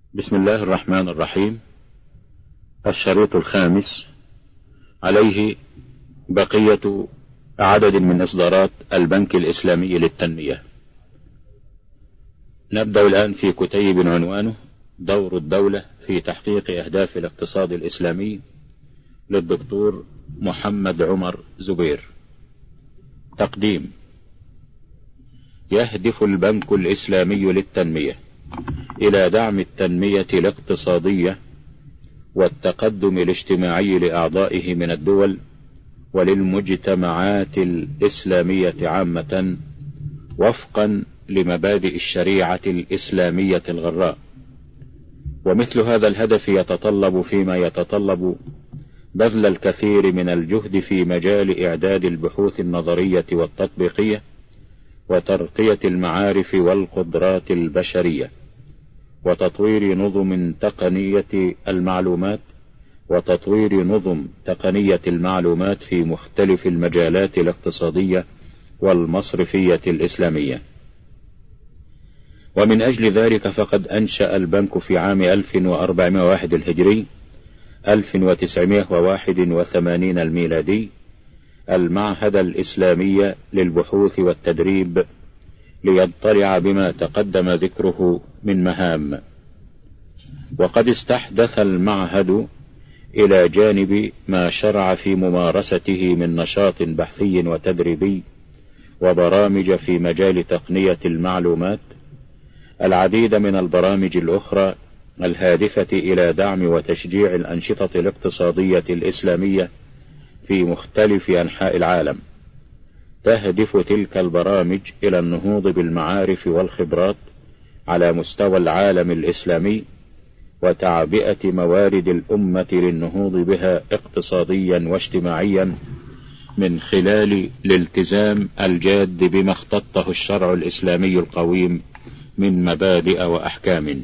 بسم الله الرحمن الرحيم. الشريط الخامس، عليه بقية عدد من إصدارات البنك الإسلامي للتنمية. نبدأ الآن في كتيب عنوانه دور الدولة في تحقيق أهداف الاقتصاد الإسلامي للدكتور محمد عمر زبير. تقديم: يهدف البنك الإسلامي للتنمية إلى دعم التنمية الاقتصادية والتقدم الاجتماعي لأعضائه من الدول وللمجتمعات الإسلامية عامة، وفقا لمبادئ الشريعة الإسلامية الغراء. ومثل هذا الهدف يتطلب فيما يتطلب بذل الكثير من الجهد في مجال إعداد البحوث النظرية والتطبيقية وترقية المعارف والقدرات البشرية، وتطوير نظم تقنية المعلومات في مختلف المجالات الاقتصادية والمصرفية الإسلامية. ومن أجل ذلك فقد أنشأ البنك في عام 1401 الهجري 1981 الميلادي المعهد الإسلامي للبحوث والتدريب ليضطلع بما تقدم ذكره من مهام. وقد استحدث المعهد إلى جانب ما شرع في ممارسته من نشاط بحثي وتدريبي وبرامج في مجال تقنية المعلومات العديد من البرامج الأخرى الهادفة إلى دعم وتشجيع الأنشطة الاقتصادية الإسلامية في مختلف أنحاء العالم. تهدف تلك البرامج إلى النهوض بالمعارف والخبرات على مستوى العالم الإسلامي وتعبئة موارد الأمة للنهوض بها اقتصاديا واجتماعيا من خلال الالتزام الجاد بما اختطه الشرع الإسلامي القويم من مبادئ وأحكام.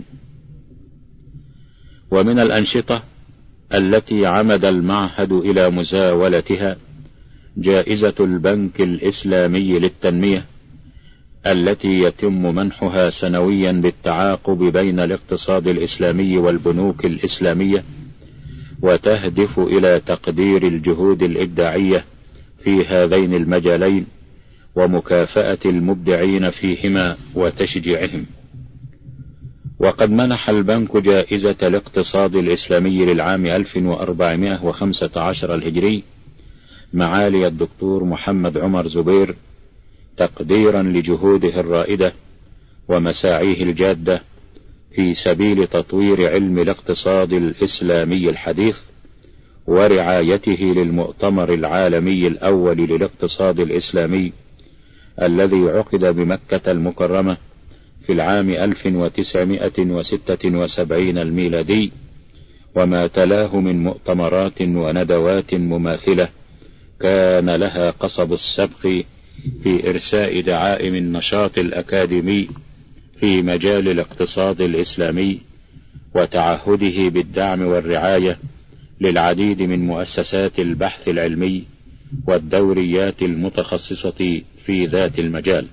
ومن الأنشطة التي عمد المعهد إلى مزاولتها جائزة البنك الإسلامي للتنمية التي يتم منحها سنويا بالتعاقب بين الاقتصاد الإسلامي والبنوك الإسلامية، وتهدف إلى تقدير الجهود الإبداعية في هذين المجالين ومكافأة المبدعين فيهما وتشجيعهم. وقد منح البنك جائزة الاقتصاد الإسلامي للعام 1415 الهجري معالي الدكتور محمد عمر زبير تقديرا لجهوده الرائدة ومساعيه الجادة في سبيل تطوير علم الاقتصاد الإسلامي الحديث ورعايته للمؤتمر العالمي الأول للاقتصاد الإسلامي الذي عقد بمكة المكرمة في العام 1976 الميلادي، وما تلاه من مؤتمرات وندوات مماثلة كان لها قصب السبق في إرساء دعائم النشاط الأكاديمي في مجال الاقتصاد الإسلامي وتعهده بالدعم والرعاية للعديد من مؤسسات البحث العلمي والدوريات المتخصصة في ذات المجال.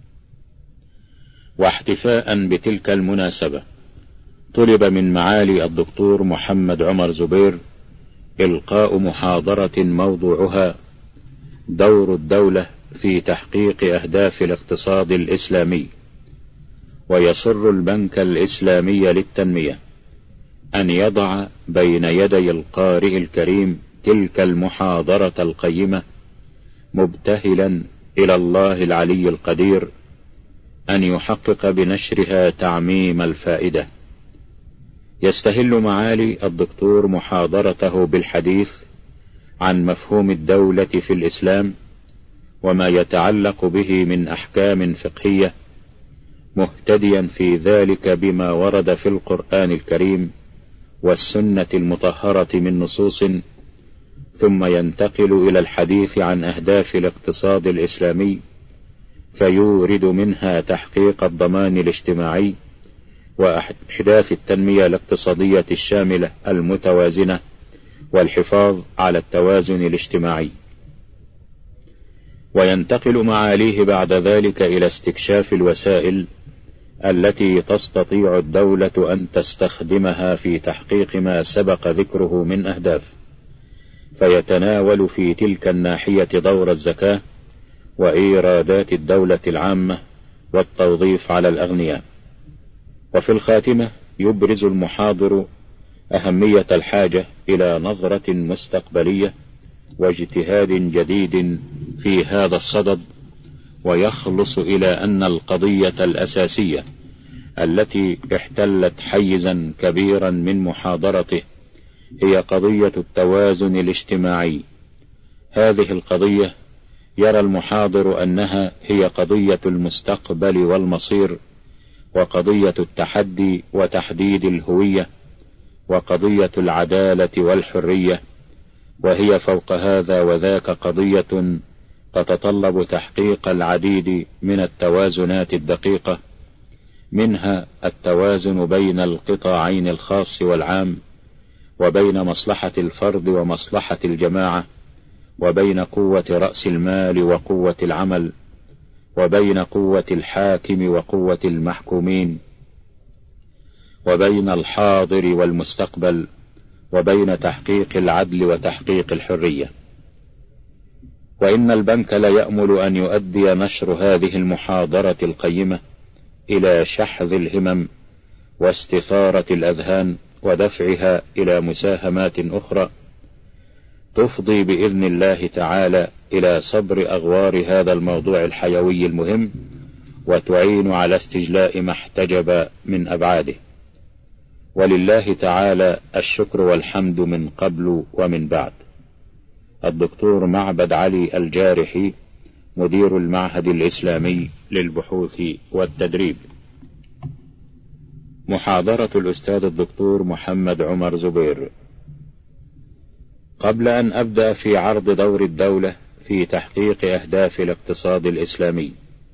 واحتفاء بتلك المناسبة طلب من معالي الدكتور محمد عمر زبير إلقاء محاضرة موضوعها دور الدولة في تحقيق أهداف الاقتصاد الإسلامي. ويسر البنك الإسلامي للتنمية أن يضع بين يدي القارئ الكريم تلك المحاضرة القيمة، مبتهلا إلى الله العلي القدير أن يحقق بنشرها تعميم الفائدة. يستهل معالي الدكتور محاضرته بالحديث عن مفهوم الدولة في الإسلام وما يتعلق به من أحكام فقهية، مهتديا في ذلك بما ورد في القرآن الكريم والسنة المطهرة من نصوص، ثم ينتقل إلى الحديث عن أهداف الاقتصاد الإسلامي فيورد منها تحقيق الضمان الاجتماعي وإحداث التنمية الاقتصادية الشاملة المتوازنة والحفاظ على التوازن الاجتماعي. وينتقل معاليه بعد ذلك إلى استكشاف الوسائل التي تستطيع الدولة أن تستخدمها في تحقيق ما سبق ذكره من أهداف، فيتناول في تلك الناحية دور الزكاة وإيرادات الدولة العامة والتوظيف على الأغنياء. وفي الخاتمة يبرز المحاضر أهمية الحاجة إلى نظرة مستقبلية واجتهاد جديد في هذا الصدد، ويخلص إلى أن القضية الأساسية التي احتلت حيزا كبيرا من محاضرته هي قضية التوازن الاجتماعي. هذه القضية يرى المحاضر أنها هي قضية المستقبل والمصير، وقضية التحدي وتحديد الهوية، وقضية العدالة والحرية، وهي فوق هذا وذاك قضية تتطلب تحقيق العديد من التوازنات الدقيقة، منها التوازن بين القطاعين الخاص والعام، وبين مصلحة الفرد ومصلحة الجماعة، وبين قوة رأس المال وقوة العمل، وبين قوة الحاكم وقوة المحكومين، وبين الحاضر والمستقبل، وبين تحقيق العدل وتحقيق الحرية. وإن البنك لا يأمل أن يؤدي نشر هذه المحاضرة القيمة إلى شحذ الهمم واستثارة الأذهان ودفعها إلى مساهمات أخرى تفضي بإذن الله تعالى إلى صبر أغوار هذا الموضوع الحيوي المهم، وتعين على استجلاء ما احتجب من أبعاده. ولله تعالى الشكر والحمد من قبل ومن بعد. الدكتور معبد علي الجارحي، مدير المعهد الإسلامي للبحوث والتدريب. محاضرة الأستاذ الدكتور محمد عمر زبير. قبل أن أبدأ في عرض دور الدولة في تحقيق أهداف الاقتصاد الإسلامي،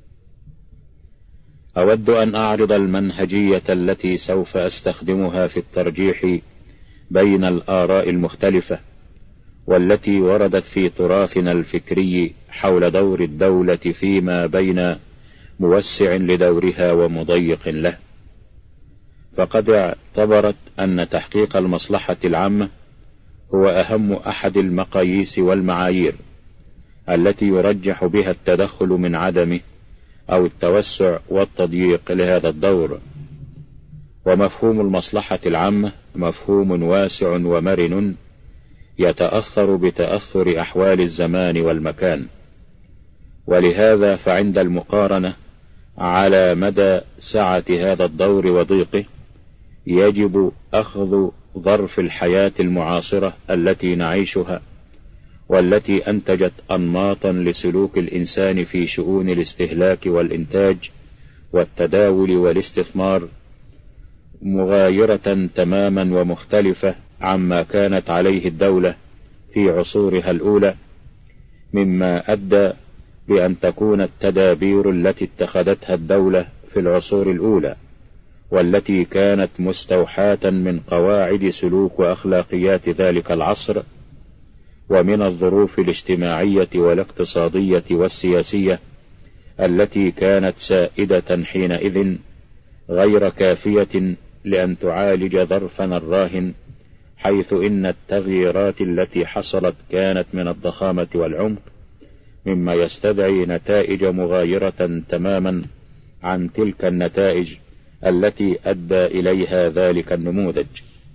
أود أن أعرض المنهجية التي سوف أستخدمها في الترجيح بين الآراء المختلفة، والتي وردت في تراثنا الفكري حول دور الدولة فيما بين موسع لدورها ومضيق له. فقد اعتبرت أن تحقيق المصلحة العامة هو أهم أحد المقاييس والمعايير التي يرجح بها التدخل من عدمه أو التوسع والتضييق لهذا الدور. ومفهوم المصلحة العامة مفهوم واسع ومرن يتأثر بتأثر أحوال الزمان والمكان، ولهذا فعند المقارنة على مدى سعة هذا الدور وضيقه يجب أخذ ظرف الحياة المعاصرة التي نعيشها، والتي أنتجت أنماطا لسلوك الإنسان في شؤون الاستهلاك والإنتاج والتداول والاستثمار مغايرة تماما ومختلفة عما كانت عليه الدولة في عصورها الأولى، مما أدى بأن تكون التدابير التي اتخذتها الدولة في العصور الأولى والتي كانت مستوحاة من قواعد سلوك وأخلاقيات ذلك العصر ومن الظروف الاجتماعية والاقتصادية والسياسية التي كانت سائدة حينئذ، غير كافية لأن تعالج ظرفنا الراهن، حيث إن التغييرات التي حصلت كانت من الضخامة والعمق، مما يستدعي نتائج مغايرة تماما عن تلك النتائج التي أدى إليها ذلك النموذج.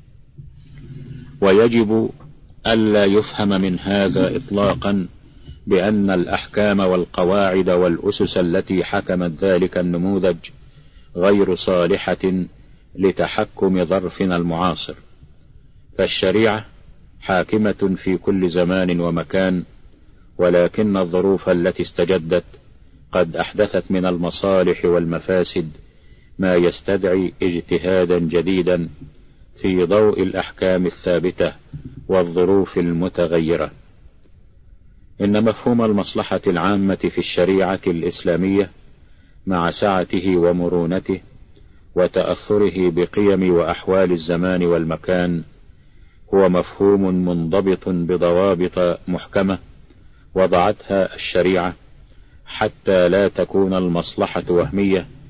ويجب ألا يفهم من هذا إطلاقا بأن الأحكام والقواعد والأسس التي حكمت ذلك النموذج غير صالحة لتحكم ظرفنا المعاصر، فالشريعة حاكمة في كل زمان ومكان، ولكن الظروف التي استجدت قد أحدثت من المصالح والمفاسد ما يستدعي اجتهادا جديدا في ضوء الأحكام الثابتة والظروف المتغيرة. إن مفهوم المصلحة العامة في الشريعة الإسلامية مع سعته ومرونته وتأثره بقيم وأحوال الزمان والمكان هو مفهوم منضبط بضوابط محكمة وضعتها الشريعة حتى لا تكون المصلحة وهمية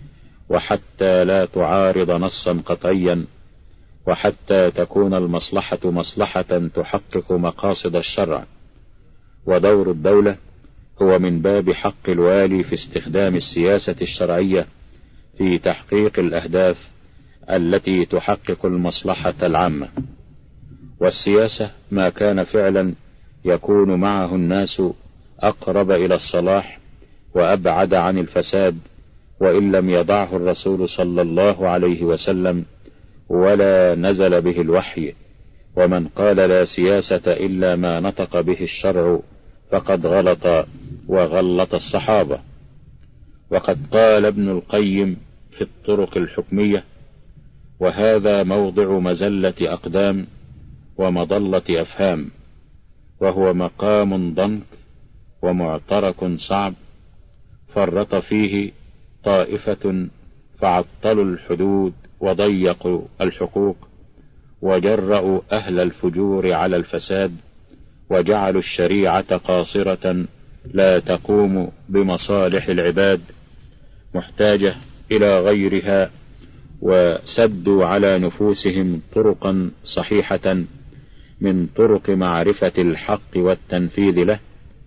وحتى لا تعارض نصا قطعيا، وحتى تكون المصلحة مصلحة تحقق مقاصد الشرع. ودور الدولة هو من باب حق الوالي في استخدام السياسة الشرعية في تحقيق الأهداف التي تحقق المصلحة العامة. والسياسة ما كان فعلا يكون معه الناس أقرب إلى الصلاح وأبعد عن الفساد، وإن لم يضعه الرسول صلى الله عليه وسلم ولا نزل به الوحي. ومن قال لا سياسة إلا ما نطق به الشرع فقد غلط وغلط الصحابة. وقد قال ابن القيم في الطرق الحكمية: وهذا موضع مزلة أقدام ومضلة أفهام، وهو مقام ضنك ومعترك صعب، فرط فيه طائفة فعطلوا الحدود وضيقوا الحقوق، وجرأوا أهل الفجور على الفساد، وجعلوا الشريعة قاصرة لا تقوم بمصالح العباد، محتاجة إلى غيرها، وسدوا على نفوسهم طرقا صحيحة من طرق معرفة الحق والتنفيذ له،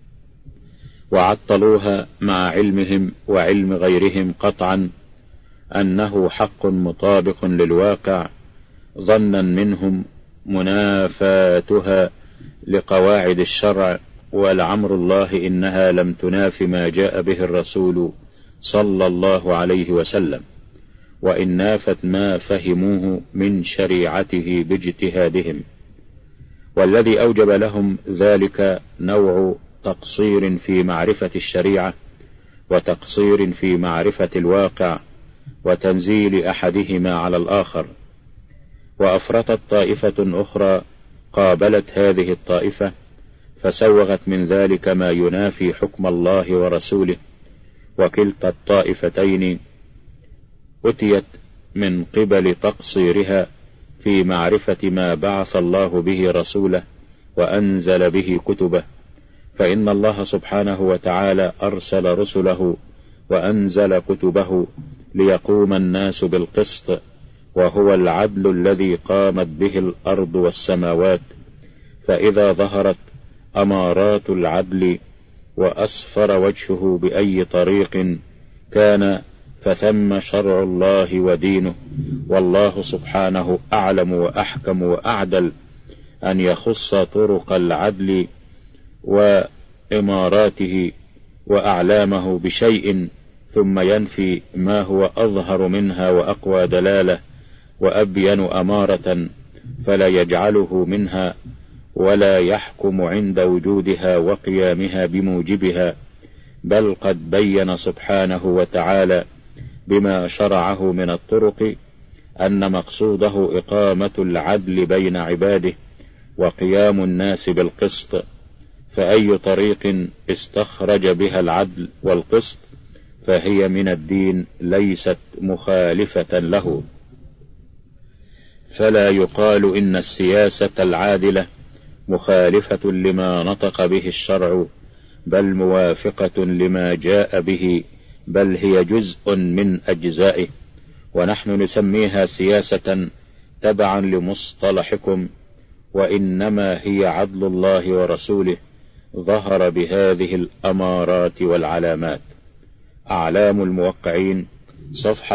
وعطلوها مع علمهم وعلم غيرهم قطعا أنه حق مطابق للواقع، ظنا منهم منافاتها لقواعد الشرع، ولعمر الله إنها لم تناف ما جاء به الرسول صلى الله عليه وسلم، وإن نافت ما فهموه من شريعته باجتهادهم. والذي أوجب لهم ذلك نوع تقصير في معرفة الشريعة، وتقصير في معرفة الواقع، وتنزيل أحدهما على الآخر. وأفرطت طائفة أخرى قابلت هذه الطائفة فسوغت من ذلك ما ينافي حكم الله ورسوله، وكلتا الطائفتين أتيت من قبل تقصيرها في معرفة ما بعث الله به رسوله وأنزل به كتبه. فإن الله سبحانه وتعالى أرسل رسله وأنزل كتبه ليقوم الناس بالقسط، وهو العدل الذي قامت به الأرض والسماوات. فإذا ظهرت أمارات العدل وأسفر وجهه بأي طريق كان فثم شرع الله ودينه، والله سبحانه أعلم وأحكم وأعدل أن يخص طرق العدل وإماراته وأعلامه بشيء ثم ينفي ما هو أظهر منها وأقوى دلالة وأبين أمارة، فلا يجعله منها ولا يحكم عند وجودها وقيامها بموجبها، بل قد بين سبحانه وتعالى بما شرعه من الطرق أن مقصوده إقامة العدل بين عباده وقيام الناس بالقسط، فأي طريق استخرج بها العدل والقسط فهي من الدين ليست مخالفة له. فلا يقال إن السياسة العادلة مخالفة لما نطق به الشرع، بل موافقة لما جاء به، بل هي جزء من أجزائه، ونحن نسميها سياسة تبعا لمصطلحكم، وإنما هي عدل الله ورسوله ظهر بهذه الأمارات والعلامات. أعلام الموقعين، صفحة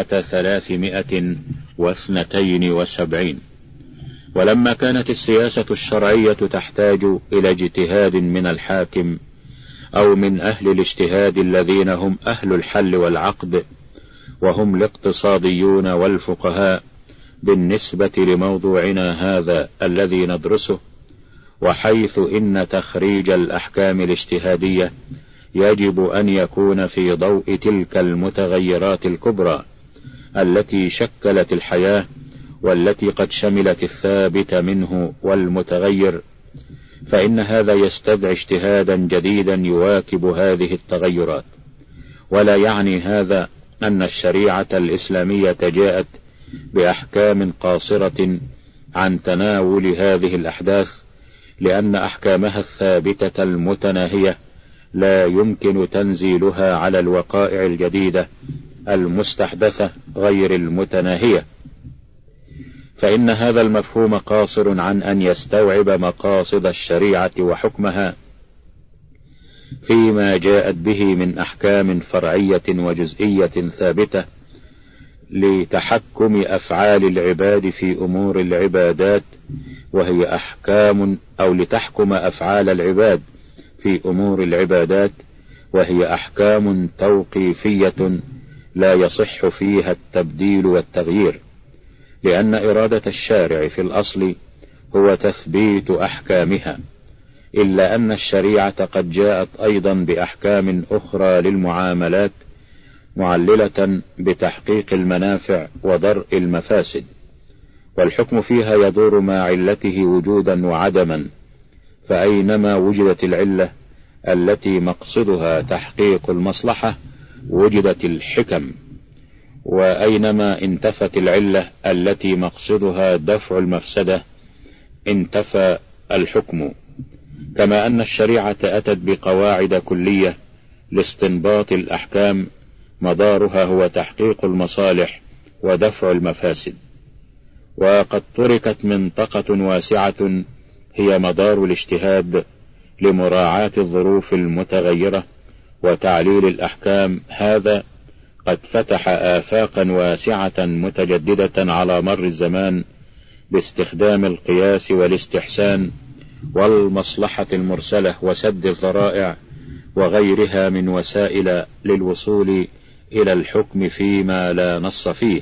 372. ولما كانت السياسة الشرعية تحتاج إلى اجتهاد من الحاكم أو من أهل الاجتهاد الذين هم أهل الحل والعقد، وهم الاقتصاديون والفقهاء بالنسبة لموضوعنا هذا الذي ندرسه، وحيث إن تخريج الأحكام الاجتهادية يجب أن يكون في ضوء تلك المتغيرات الكبرى التي شكلت الحياة، والتي قد شملت الثابت منه والمتغير، فإن هذا يستدعي اجتهادا جديدا يواكب هذه التغيرات. ولا يعني هذا أن الشريعة الإسلامية جاءت بأحكام قاصرة عن تناول هذه الأحداث، لأن أحكامها الثابتة المتناهية لا يمكن تنزيلها على الوقائع الجديدة المستحدثة غير المتناهية، فإن هذا المفهوم قاصر عن أن يستوعب مقاصد الشريعة وحكمها فيما جاءت به من أحكام فرعية وجزئية ثابتة لتحكم أفعال العباد في أمور العبادات، وهي أحكام، أو لتحكم أفعال العباد في أمور العبادات، وهي أحكام توقيفية لا يصح فيها التبديل والتغيير، لأن إرادة الشارع في الأصل هو تثبيت أحكامها، إلا أن الشريعة قد جاءت أيضا بأحكام أخرى للمعاملات معللة بتحقيق المنافع ودرء المفاسد، والحكم فيها يدور مع علته وجودا وعدما، فأينما وجدت العلة التي مقصدها تحقيق المصلحة وجدت الحكم، وأينما انتفت العلة التي مقصدها دفع المفسدة انتفى الحكم. كما أن الشريعة أتت بقواعد كلية لاستنباط الأحكام مدارها هو تحقيق المصالح ودفع المفاسد، وقد تركت منطقة واسعة هي مدار الاجتهاد لمراعاة الظروف المتغيرة وتعليل الأحكام. هذا قد فتح آفاقا واسعة متجددة على مر الزمان باستخدام القياس والاستحسان والمصلحة المرسلة وسد الذرائع وغيرها من وسائل للوصول إلى الحكم فيما لا نص فيه.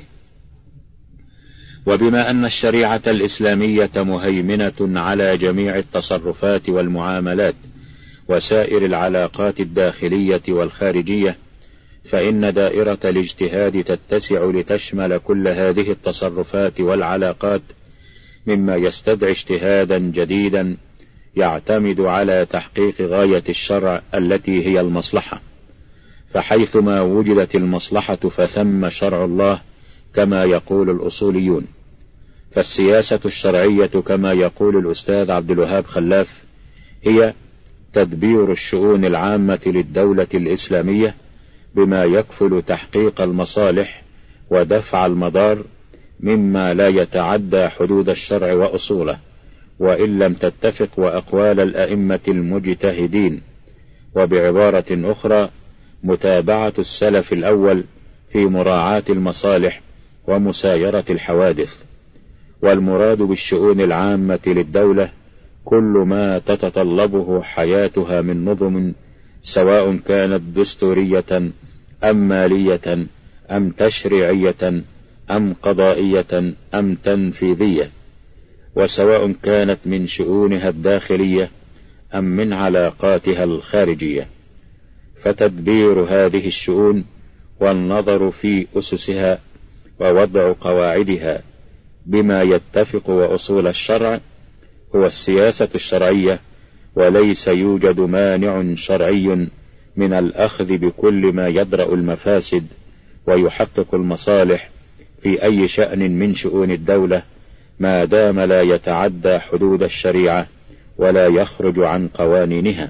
وبما أن الشريعة الإسلامية مهيمنة على جميع التصرفات والمعاملات وسائر العلاقات الداخلية والخارجية، فإن دائرة الاجتهاد تتسع لتشمل كل هذه التصرفات والعلاقات، مما يستدعي اجتهادا جديدا يعتمد على تحقيق غاية الشرع التي هي المصلحة، فحيثما وجدت المصلحة فثم شرع الله كما يقول الأصوليون. فالسياسة الشرعية كما يقول الأستاذ عبد الوهاب خلاف هي تدبير الشؤون العامة للدولة الإسلامية بما يكفل تحقيق المصالح ودفع المضار مما لا يتعدى حدود الشرع وأصوله، وإن لم تتفق وأقوال الأئمة المجتهدين، وبعبارة أخرى متابعة السلف الأول في مراعاة المصالح ومسايرة الحوادث. والمراد بالشؤون العامة للدولة كل ما تتطلبه حياتها من نظم، سواء كانت دستورية أم مالية أم تشريعية أم قضائية أم تنفيذية، وسواء كانت من شؤونها الداخلية أم من علاقاتها الخارجية. فتدبير هذه الشؤون والنظر في أسسها ووضع قواعدها بما يتفق وأصول الشرع هو السياسة الشرعية، وليس يوجد مانع شرعي من الأخذ بكل ما يدرأ المفاسد ويحقق المصالح في أي شأن من شؤون الدولة، ما دام لا يتعدى حدود الشريعة ولا يخرج عن قوانينها.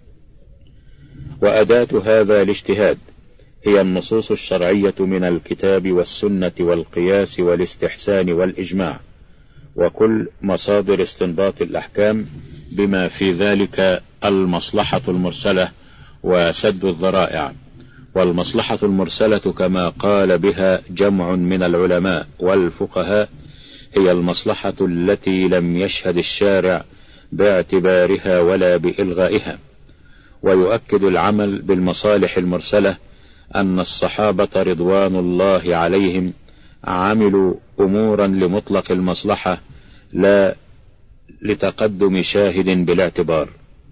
وأداة هذا الاجتهاد هي النصوص الشرعية من الكتاب والسنة والقياس والاستحسان والإجماع، وكل مصادر استنباط الأحكام بما في ذلك المصلحة المرسلة وسد الذرائع. والمصلحة المرسلة كما قال بها جمع من العلماء والفقهاء هي المصلحة التي لم يشهد الشارع باعتبارها ولا بإلغائها. ويؤكد العمل بالمصالح المرسلة أن الصحابة رضوان الله عليهم عملوا أمورا لمطلق المصلحة لا لتقدم شاهد بالاعتبار.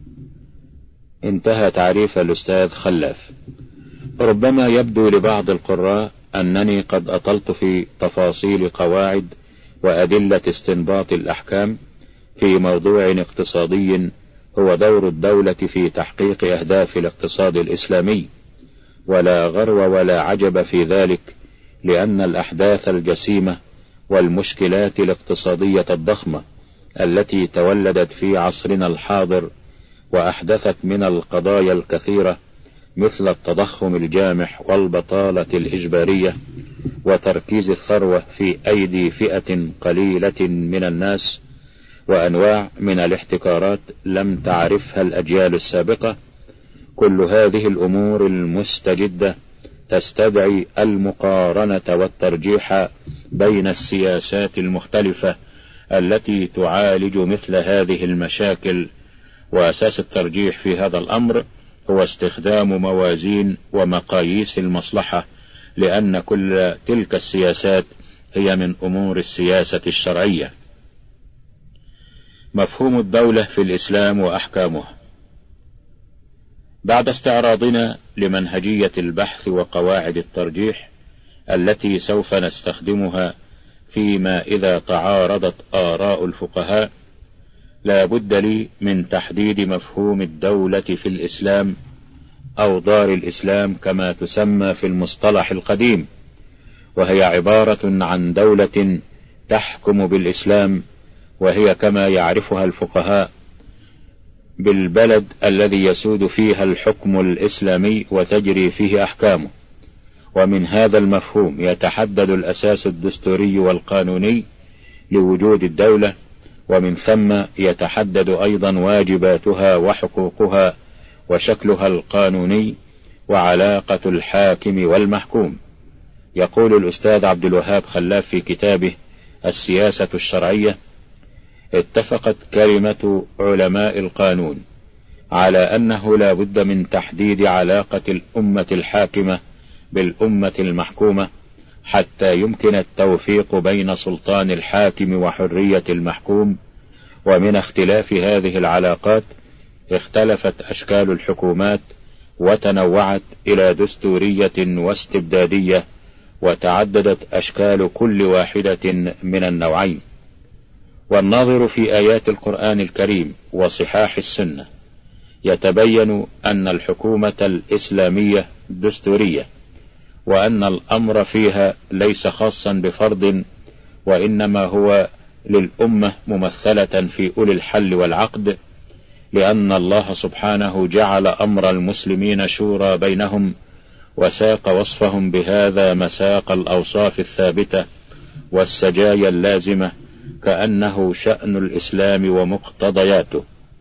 انتهى تعريف الأستاذ خلاف. ربما يبدو لبعض القراء أنني قد أطلت في تفاصيل قواعد وأدلة استنباط الأحكام في موضوع اقتصادي هو دور الدولة في تحقيق أهداف الاقتصاد الإسلامي، ولا غرو ولا عجب في ذلك، لأن الأحداث الجسيمة والمشكلات الاقتصادية الضخمة التي تولدت في عصرنا الحاضر وأحدثت من القضايا الكثيرة مثل التضخم الجامح والبطالة الإجبارية وتركيز الثروة في أيدي فئة قليلة من الناس، وأنواع من الاحتكارات لم تعرفها الأجيال السابقة، كل هذه الأمور المستجدة تستدعي المقارنة والترجيح بين السياسات المختلفة التي تعالج مثل هذه المشاكل. وأساس الترجيح في هذا الأمر هو استخدام موازين ومقاييس المصلحة، لأن كل تلك السياسات هي من أمور السياسة الشرعية. مفهوم الدولة في الإسلام وأحكامها. بعد استعراضنا لمنهجية البحث وقواعد الترجيح التي سوف نستخدمها فيما إذا تعارضت آراء الفقهاء، لا بد لي من تحديد مفهوم الدولة في الإسلام أو دار الإسلام كما تسمى في المصطلح القديم، وهي عبارة عن دولة تحكم بالإسلام، وهي كما يعرفها الفقهاء بالبلد الذي يسود فيها الحكم الإسلامي وتجري فيه أحكامه. ومن هذا المفهوم يتحدد الأساس الدستوري والقانوني لوجود الدولة، ومن ثم يتحدد أيضا واجباتها وحقوقها وشكلها القانوني وعلاقة الحاكم والمحكوم. يقول الأستاذ عبد الوهاب خلاف في كتابه السياسة الشرعية: اتفقت كلمة علماء القانون على أنه لا بد من تحديد علاقة الأمة الحاكمة بالأمة المحكومة حتى يمكن التوفيق بين سلطان الحاكم وحرية المحكوم. ومن اختلاف هذه العلاقات اختلفت أشكال الحكومات وتنوعت إلى دستورية واستبدادية، وتعددت أشكال كل واحدة من النوعين. والناظر في آيات القرآن الكريم وصحاح السنة يتبين أن الحكومة الإسلامية دستورية، وأن الأمر فيها ليس خاصا بفرد، وإنما هو للأمة ممثلة في أولي الحل والعقد، لأن الله سبحانه جعل أمر المسلمين شورى بينهم، وساق وصفهم بهذا مساق الأوصاف الثابتة والسجايا اللازمة، كأنه شأن الإسلام ومقتضياته.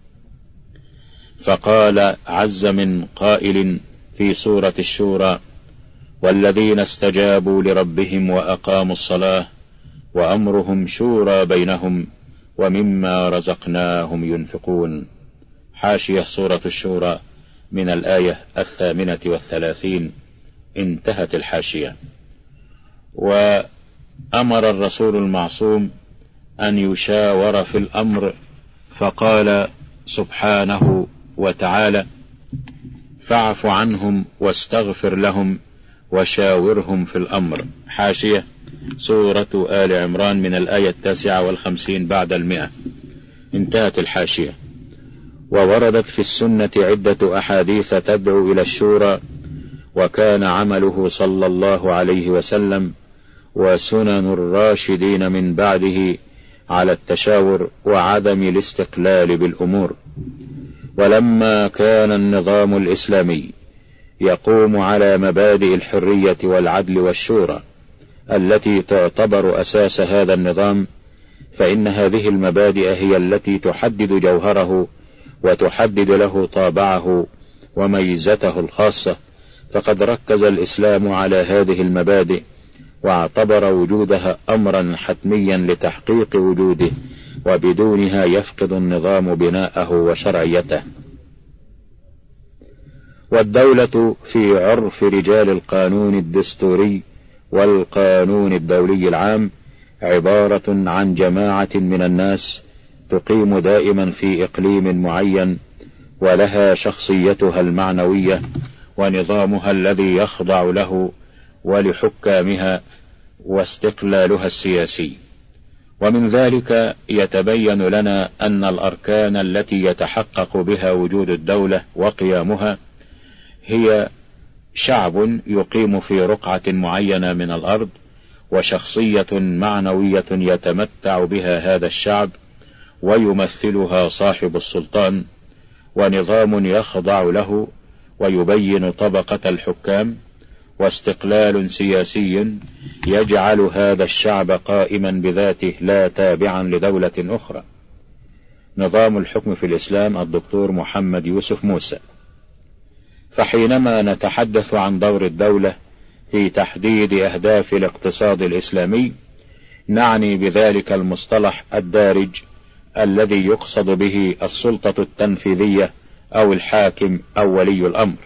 فقال عز من قائل في سورة الشورى: والذين استجابوا لربهم وأقاموا الصلاة وأمرهم شورى بينهم ومما رزقناهم ينفقون. حاشية سورة الشورى من الآية 38. انتهت الحاشية. وأمر الرسول المعصوم أن يشاور في الأمر، فقال سبحانه وتعالى: فاعف عنهم واستغفر لهم وشاورهم في الأمر. حاشية سورة آل عمران من الآية 59 بعد 100. انتهت الحاشية. ووردت في السنة عدة أحاديث تدعو إلى الشورى، وكان عمله صلى الله عليه وسلم وسنن الراشدين من بعده على التشاور وعدم الاستقلال بالأمور. ولما كان النظام الإسلامي يقوم على مبادئ الحرية والعدل والشورى التي تعتبر أساس هذا النظام، فإن هذه المبادئ هي التي تحدد جوهره وتحدد له طابعه وميزته الخاصة. فقد ركز الإسلام على هذه المبادئ واعتبر وجودها أمرا حتميا لتحقيق وجوده، وبدونها يفقد النظام بناءه وشرعيته. والدولة في عرف رجال القانون الدستوري والقانون الدولي العام عبارة عن جماعة من الناس تقيم دائما في إقليم معين، ولها شخصيتها المعنوية ونظامها الذي يخضع له ولحكامها واستقلالها السياسي. ومن ذلك يتبين لنا أن الأركان التي يتحقق بها وجود الدولة وقيامها هي شعب يقيم في رقعة معينة من الأرض، وشخصية معنوية يتمتع بها هذا الشعب ويمثلها صاحب السلطان، ونظام يخضع له، ويبين طبقة الحكام واستقلال سياسي يجعل هذا الشعب قائما بذاته لا تابعا لدولة أخرى. نظام الحكم في الإسلام، الدكتور محمد يوسف موسى. فحينما نتحدث عن دور الدولة في تحديد أهداف الاقتصاد الإسلامي نعني بذلك المصطلح الدارج الذي يقصد به السلطة التنفيذية أو الحاكم أو ولي الأمر.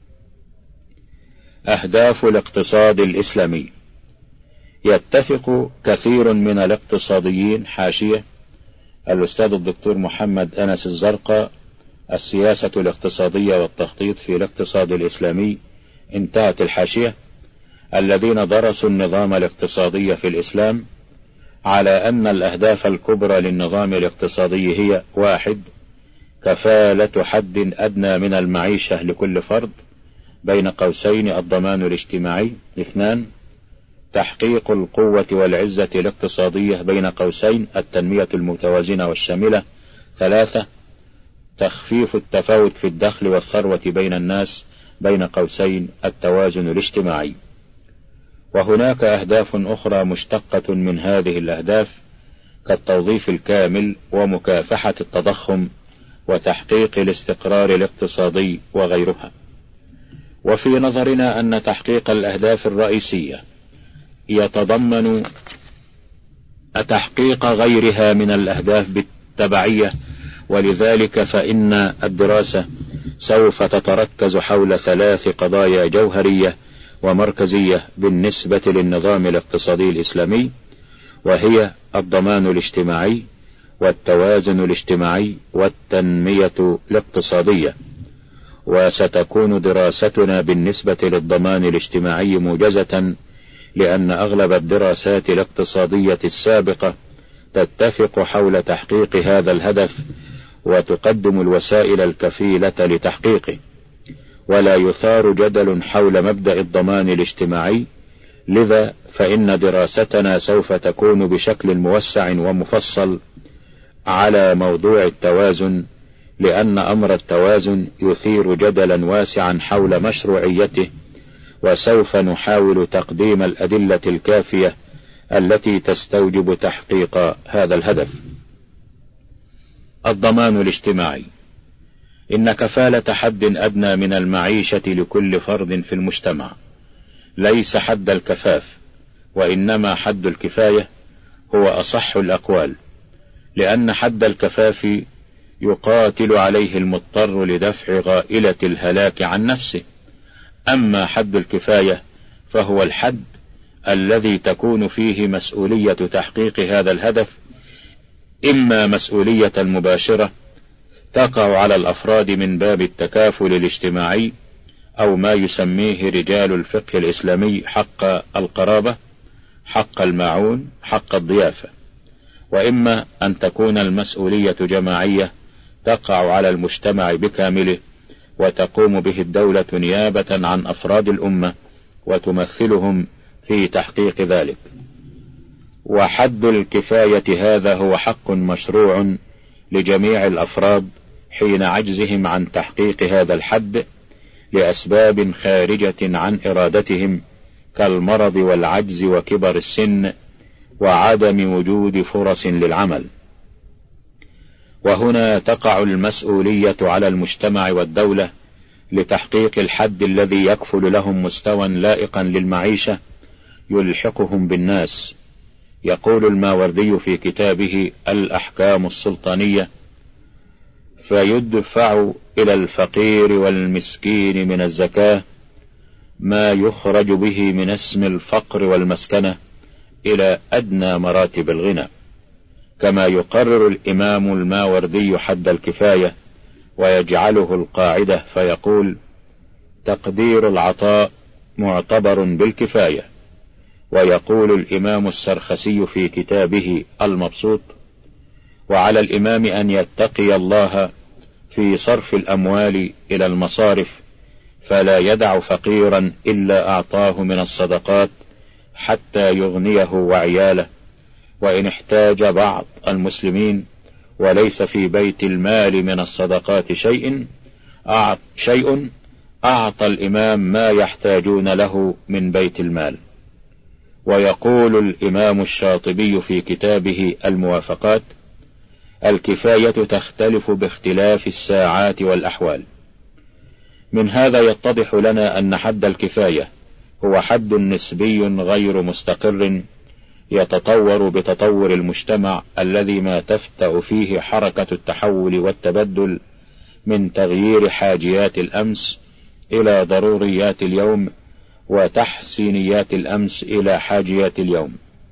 أهداف الاقتصاد الإسلامي. يتفق كثير من الاقتصاديين، حاشية الأستاذ الدكتور محمد أنس الزرقاء، السياسة الاقتصادية والتخطيط في الاقتصاد الإسلامي، انتهت الحاشية، الذين درسوا النظام الاقتصادي في الإسلام على أن الأهداف الكبرى للنظام الاقتصادي هي: 1. كفالة حد أدنى من المعيشة لكل فرد، بين قوسين الضمان الاجتماعي. 2. تحقيق القوة والعزة الاقتصادية، بين قوسين التنمية المتوازنة والشاملة. 3. تخفيف التفاوت في الدخل والثروة بين الناس، بين قوسين التوازن الاجتماعي. وهناك أهداف أخرى مشتقة من هذه الأهداف كالتوظيف الكامل ومكافحة التضخم وتحقيق الاستقرار الاقتصادي وغيرها. وفي نظرنا أن تحقيق الأهداف الرئيسية يتضمن تحقيق غيرها من الأهداف بالتبعية، ولذلك فإن الدراسة سوف تتركز حول 3 قضايا جوهرية ومركزية بالنسبة للنظام الاقتصادي الإسلامي، وهي الضمان الاجتماعي والتوازن الاجتماعي والتنمية الاقتصادية. وستكون دراستنا بالنسبة للضمان الاجتماعي موجزة، لأن أغلب الدراسات الاقتصادية السابقة تتفق حول تحقيق هذا الهدف وتقدم الوسائل الكفيلة لتحقيقه، ولا يثار جدل حول مبدأ الضمان الاجتماعي. لذا فإن دراستنا سوف تكون بشكل موسع ومفصل على موضوع التوازن، لأن أمر التوازن يثير جدلا واسعا حول مشروعيته، وسوف نحاول تقديم الأدلة الكافية التي تستوجب تحقيق هذا الهدف. الضمان الاجتماعي. إن كفالة حد أدنى من المعيشة لكل فرد في المجتمع ليس حد الكفاف، وإنما حد الكفاية هو أصح الأقوال، لأن حد الكفاف يقاتل عليه المضطر لدفع غائلة الهلاك عن نفسه، أما حد الكفاية فهو الحد الذي تكون فيه مسؤولية تحقيق هذا الهدف، إما مسؤولية مباشرة تقع على الأفراد من باب التكافل الاجتماعي، أو ما يسميه رجال الفقه الإسلامي حق القرابة، حق الماعون، حق الضيافة، وإما أن تكون المسؤولية جماعية تقع على المجتمع بكامله، وتقوم به الدولة نيابة عن أفراد الأمة وتمثلهم في تحقيق ذلك. وحد الكفاية هذا هو حق مشروع لجميع الأفراد حين عجزهم عن تحقيق هذا الحد لأسباب خارجة عن إرادتهم، كالمرض والعجز وكبر السن وعدم وجود فرص للعمل. وهنا تقع المسؤولية على المجتمع والدولة لتحقيق الحد الذي يكفل لهم مستوى لائقا للمعيشة يلحقهم بالناس. يقول الماوردي في كتابه الأحكام السلطانية: فيدفع إلى الفقير والمسكين من الزكاة ما يخرج به من اسم الفقر والمسكنة إلى أدنى مراتب الغنى. كما يقرر الإمام الماوردي حد الكفاية ويجعله القاعدة، فيقول: تقدير العطاء معتبر بالكفاية. ويقول الإمام السرخسي في كتابه المبسوط: وعلى الإمام أن يتقي الله في صرف الأموال إلى المصارف، فلا يدع فقيرا إلا أعطاه من الصدقات حتى يغنيه وعياله، وإن احتاج بعض المسلمين وليس في بيت المال من الصدقات شيء أعطى الإمام ما يحتاجون له من بيت المال. ويقول الإمام الشاطبي في كتابه الموافقات: الكفاية تختلف باختلاف الساعات والأحوال. من هذا يتضح لنا أن حد الكفاية هو حد نسبي غير مستقر، يتطور بتطور المجتمع الذي ما تفتأ فيه حركة التحول والتبدل من تغيير حاجيات الأمس إلى ضروريات اليوم، وتحسينيات الأمس إلى حاجيات اليوم.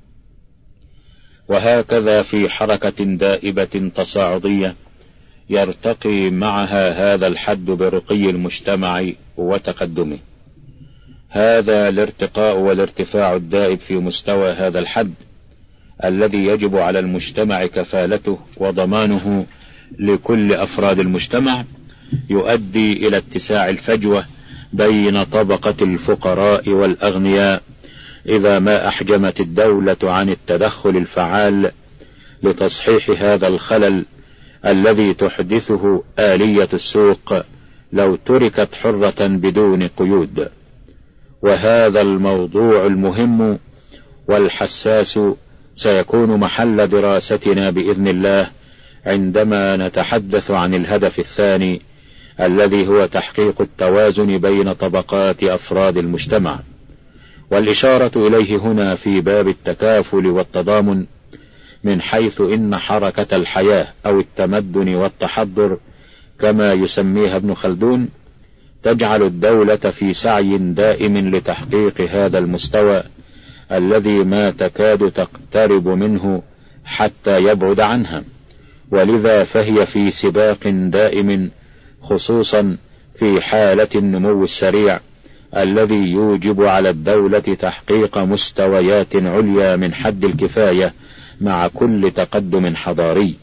وهكذا في حركة دائبة تصاعدية يرتقي معها هذا الحد برقي المجتمع وتقدمه. هذا الارتقاء والارتفاع الدائب في مستوى هذا الحد الذي يجب على المجتمع كفالته وضمانه لكل أفراد المجتمع يؤدي إلى اتساع الفجوة بين طبقة الفقراء والأغنياء، إذا ما أحجمت الدولة عن التدخل الفعال لتصحيح هذا الخلل الذي تحدثه آلية السوق لو تركت حرة بدون قيود. وهذا الموضوع المهم والحساس سيكون محل دراستنا بإذن الله عندما نتحدث عن الهدف الثاني الذي هو تحقيق التوازن بين طبقات أفراد المجتمع، والإشارة إليه هنا في باب التكافل والتضامن، من حيث إن حركة الحياة أو التمدن والتحضر كما يسميها ابن خلدون تجعل الدولة في سعي دائم لتحقيق هذا المستوى الذي ما تكاد تقترب منه حتى يبعد عنها، ولذا فهي في سباق دائم، خصوصا في حالة النمو السريع الذي يوجب على الدولة تحقيق مستويات عليا من حد الكفاية مع كل تقدم حضاري.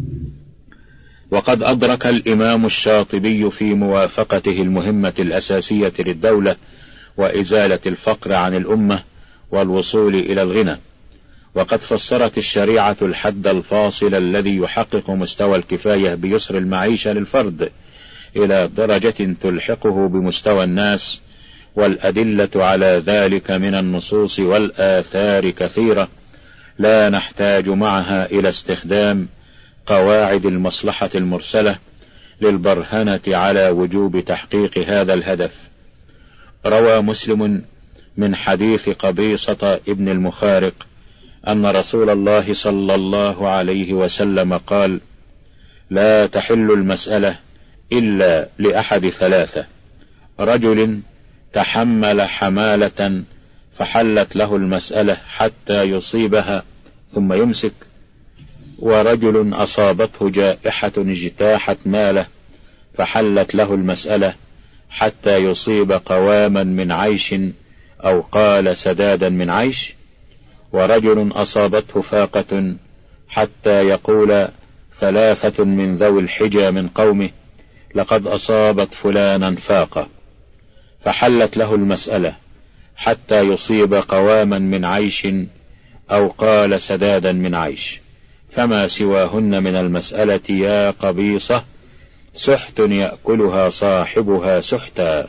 وقد أدرك الإمام الشاطبي في موافقته المهمة الأساسية للدولة وإزالة الفقر عن الأمة والوصول إلى الغنى، وقد فسرت الشريعة الحد الفاصل الذي يحقق مستوى الكفاية بيسر المعيشة للفرد إلى درجة تلحقه بمستوى الناس، والأدلة على ذلك من النصوص والآثار كثيرة لا نحتاج معها إلى استخدام قواعد المصلحة المرسلة للبرهنة على وجوب تحقيق هذا الهدف. روى مسلم من حديث قبيصة ابن المخارق أن رسول الله صلى الله عليه وسلم قال: لا تحل المسألة إلا لأحد ثلاثة: رجل تحمل حمالة فحلت له المسألة حتى يصيبها ثم يمسك، ورجل أصابته جائحة اجتاحت ماله فحلت له المسألة حتى يصيب قواما من عيش أو قال سدادا من عيش، ورجل أصابته فاقة حتى يقول ثلاثة من ذوي الحجى من قومه: لقد أصابت فلانا فاقة، فحلت له المسألة حتى يصيب قواما من عيش أو قال سدادا من عيش، فما سواهن من المسألة يا قبيصة سحت يأكلها صاحبها سحتا.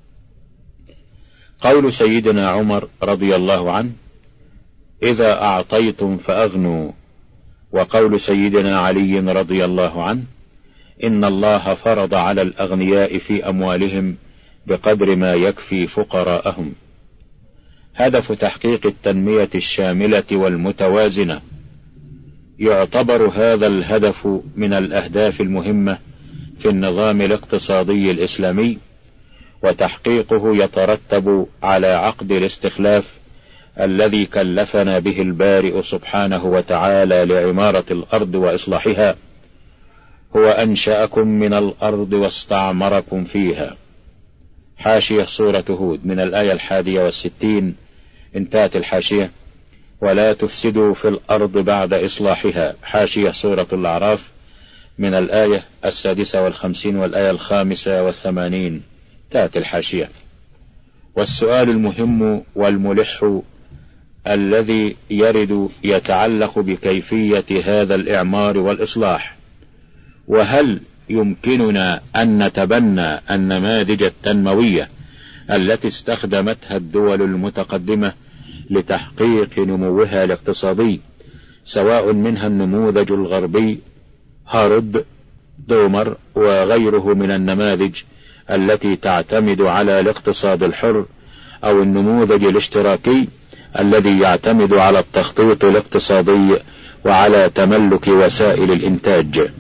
قول سيدنا عمر رضي الله عنه: إذا أعطيتم فأغنوا، وقول سيدنا علي رضي الله عنه: إن الله فرض على الأغنياء في أموالهم بقدر ما يكفي فقراءهم. هدف تحقيق التنمية الشاملة والمتوازنة يعتبر هذا الهدف من الأهداف المهمة في النظام الاقتصادي الإسلامي، وتحقيقه يترتب على عقد الاستخلاف الذي كلفنا به البارئ سبحانه وتعالى لعمارة الأرض وإصلاحها. هو أنشأكم من الأرض واستعمركم فيها. حاشية سورة هود من الآية 61 انتهت الحاشية. ولا تفسدوا في الأرض بعد إصلاحها. حاشية سورة الأعراف من الآية 56 والآية 85 انتهت الحاشية. والسؤال المهم والملح الذي يرد يتعلق بكيفية هذا الإعمار والإصلاح، وهل يمكننا أن نتبنى النماذج التنموية التي استخدمتها الدول المتقدمة لتحقيق نموها الاقتصادي، سواء منها النموذج الغربي هارود دومر وغيره من النماذج التي تعتمد على الاقتصاد الحر، أو النموذج الاشتراكي الذي يعتمد على التخطيط الاقتصادي وعلى تملك وسائل الإنتاج.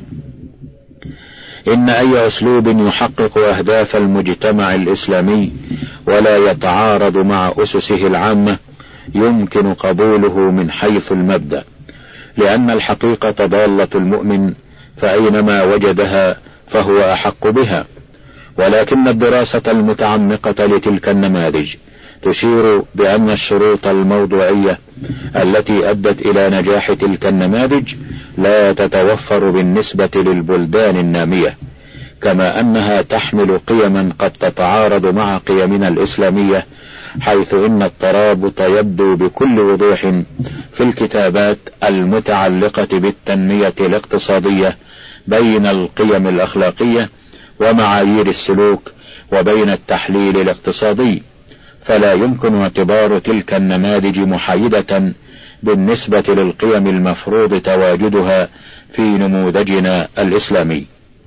إن أي أسلوب يحقق أهداف المجتمع الإسلامي ولا يتعارض مع أسسه العامة يمكن قبوله من حيث المبدأ، لأن الحقيقة ضالة المؤمن، فأينما وجدها فهو أحق بها. ولكن الدراسة المتعمقة لتلك النماذج تشير بأن الشروط الموضوعية التي أدت إلى نجاح تلك النماذج لا تتوفر بالنسبة للبلدان النامية، كما أنها تحمل قيما قد تتعارض مع قيمنا الإسلامية، حيث إن الترابط يبدو بكل وضوح في الكتابات المتعلقة بالتنمية الاقتصادية بين القيم الأخلاقية ومعايير السلوك وبين التحليل الاقتصادي، فلا يمكن اعتبار تلك النماذج محايدة بالنسبة للقيم المفروض تواجدها في نموذجنا الإسلامي.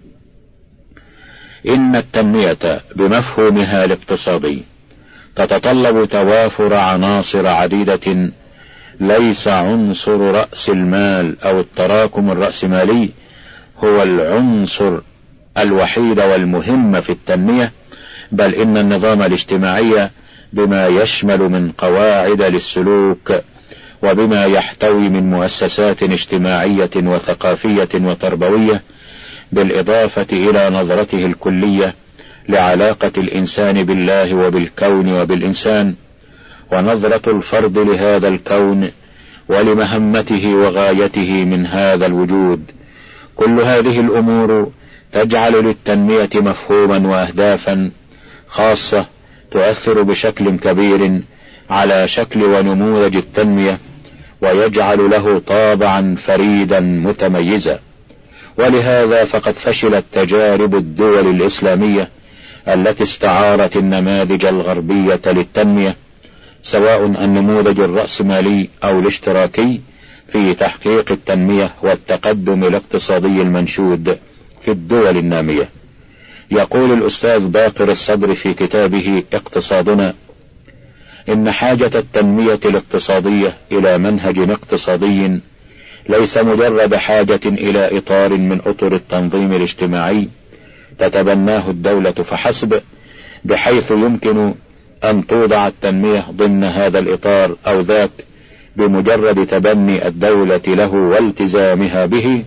إن التنمية بمفهومها الاقتصادي تتطلب توافر عناصر عديدة، ليس عنصر رأس المال أو التراكم الرأسمالي هو العنصر الوحيد والمهم في التنمية، بل إن النظام الاجتماعي بما يشمل من قواعد للسلوك وبما يحتوي من مؤسسات اجتماعية وثقافية وتربوية، بالإضافة إلى نظرته الكلية لعلاقة الإنسان بالله وبالكون وبالإنسان، ونظرة الفرد لهذا الكون ولمهمته وغايته من هذا الوجود. كل هذه الأمور تجعل للتنمية مفهوما وأهدافا خاصة تؤثر بشكل كبير على شكل ونموذج التنمية، ويجعل له طابعا فريدا متميزا. ولهذا فقد فشلت تجارب الدول الإسلامية التي استعارت النماذج الغربية للتنمية، سواء النموذج الرأسمالي أو الاشتراكي، في تحقيق التنمية والتقدم الاقتصادي المنشود في الدول النامية. يقول الأستاذ باقر الصدر في كتابه اقتصادنا: إن حاجة التنمية الاقتصادية إلى منهج اقتصادي ليس مجرد حاجة إلى إطار من أطر التنظيم الاجتماعي تتبناه الدولة فحسب، بحيث يمكن أن توضع التنمية ضمن هذا الإطار أو ذاك بمجرد تبني الدولة له والتزامها به،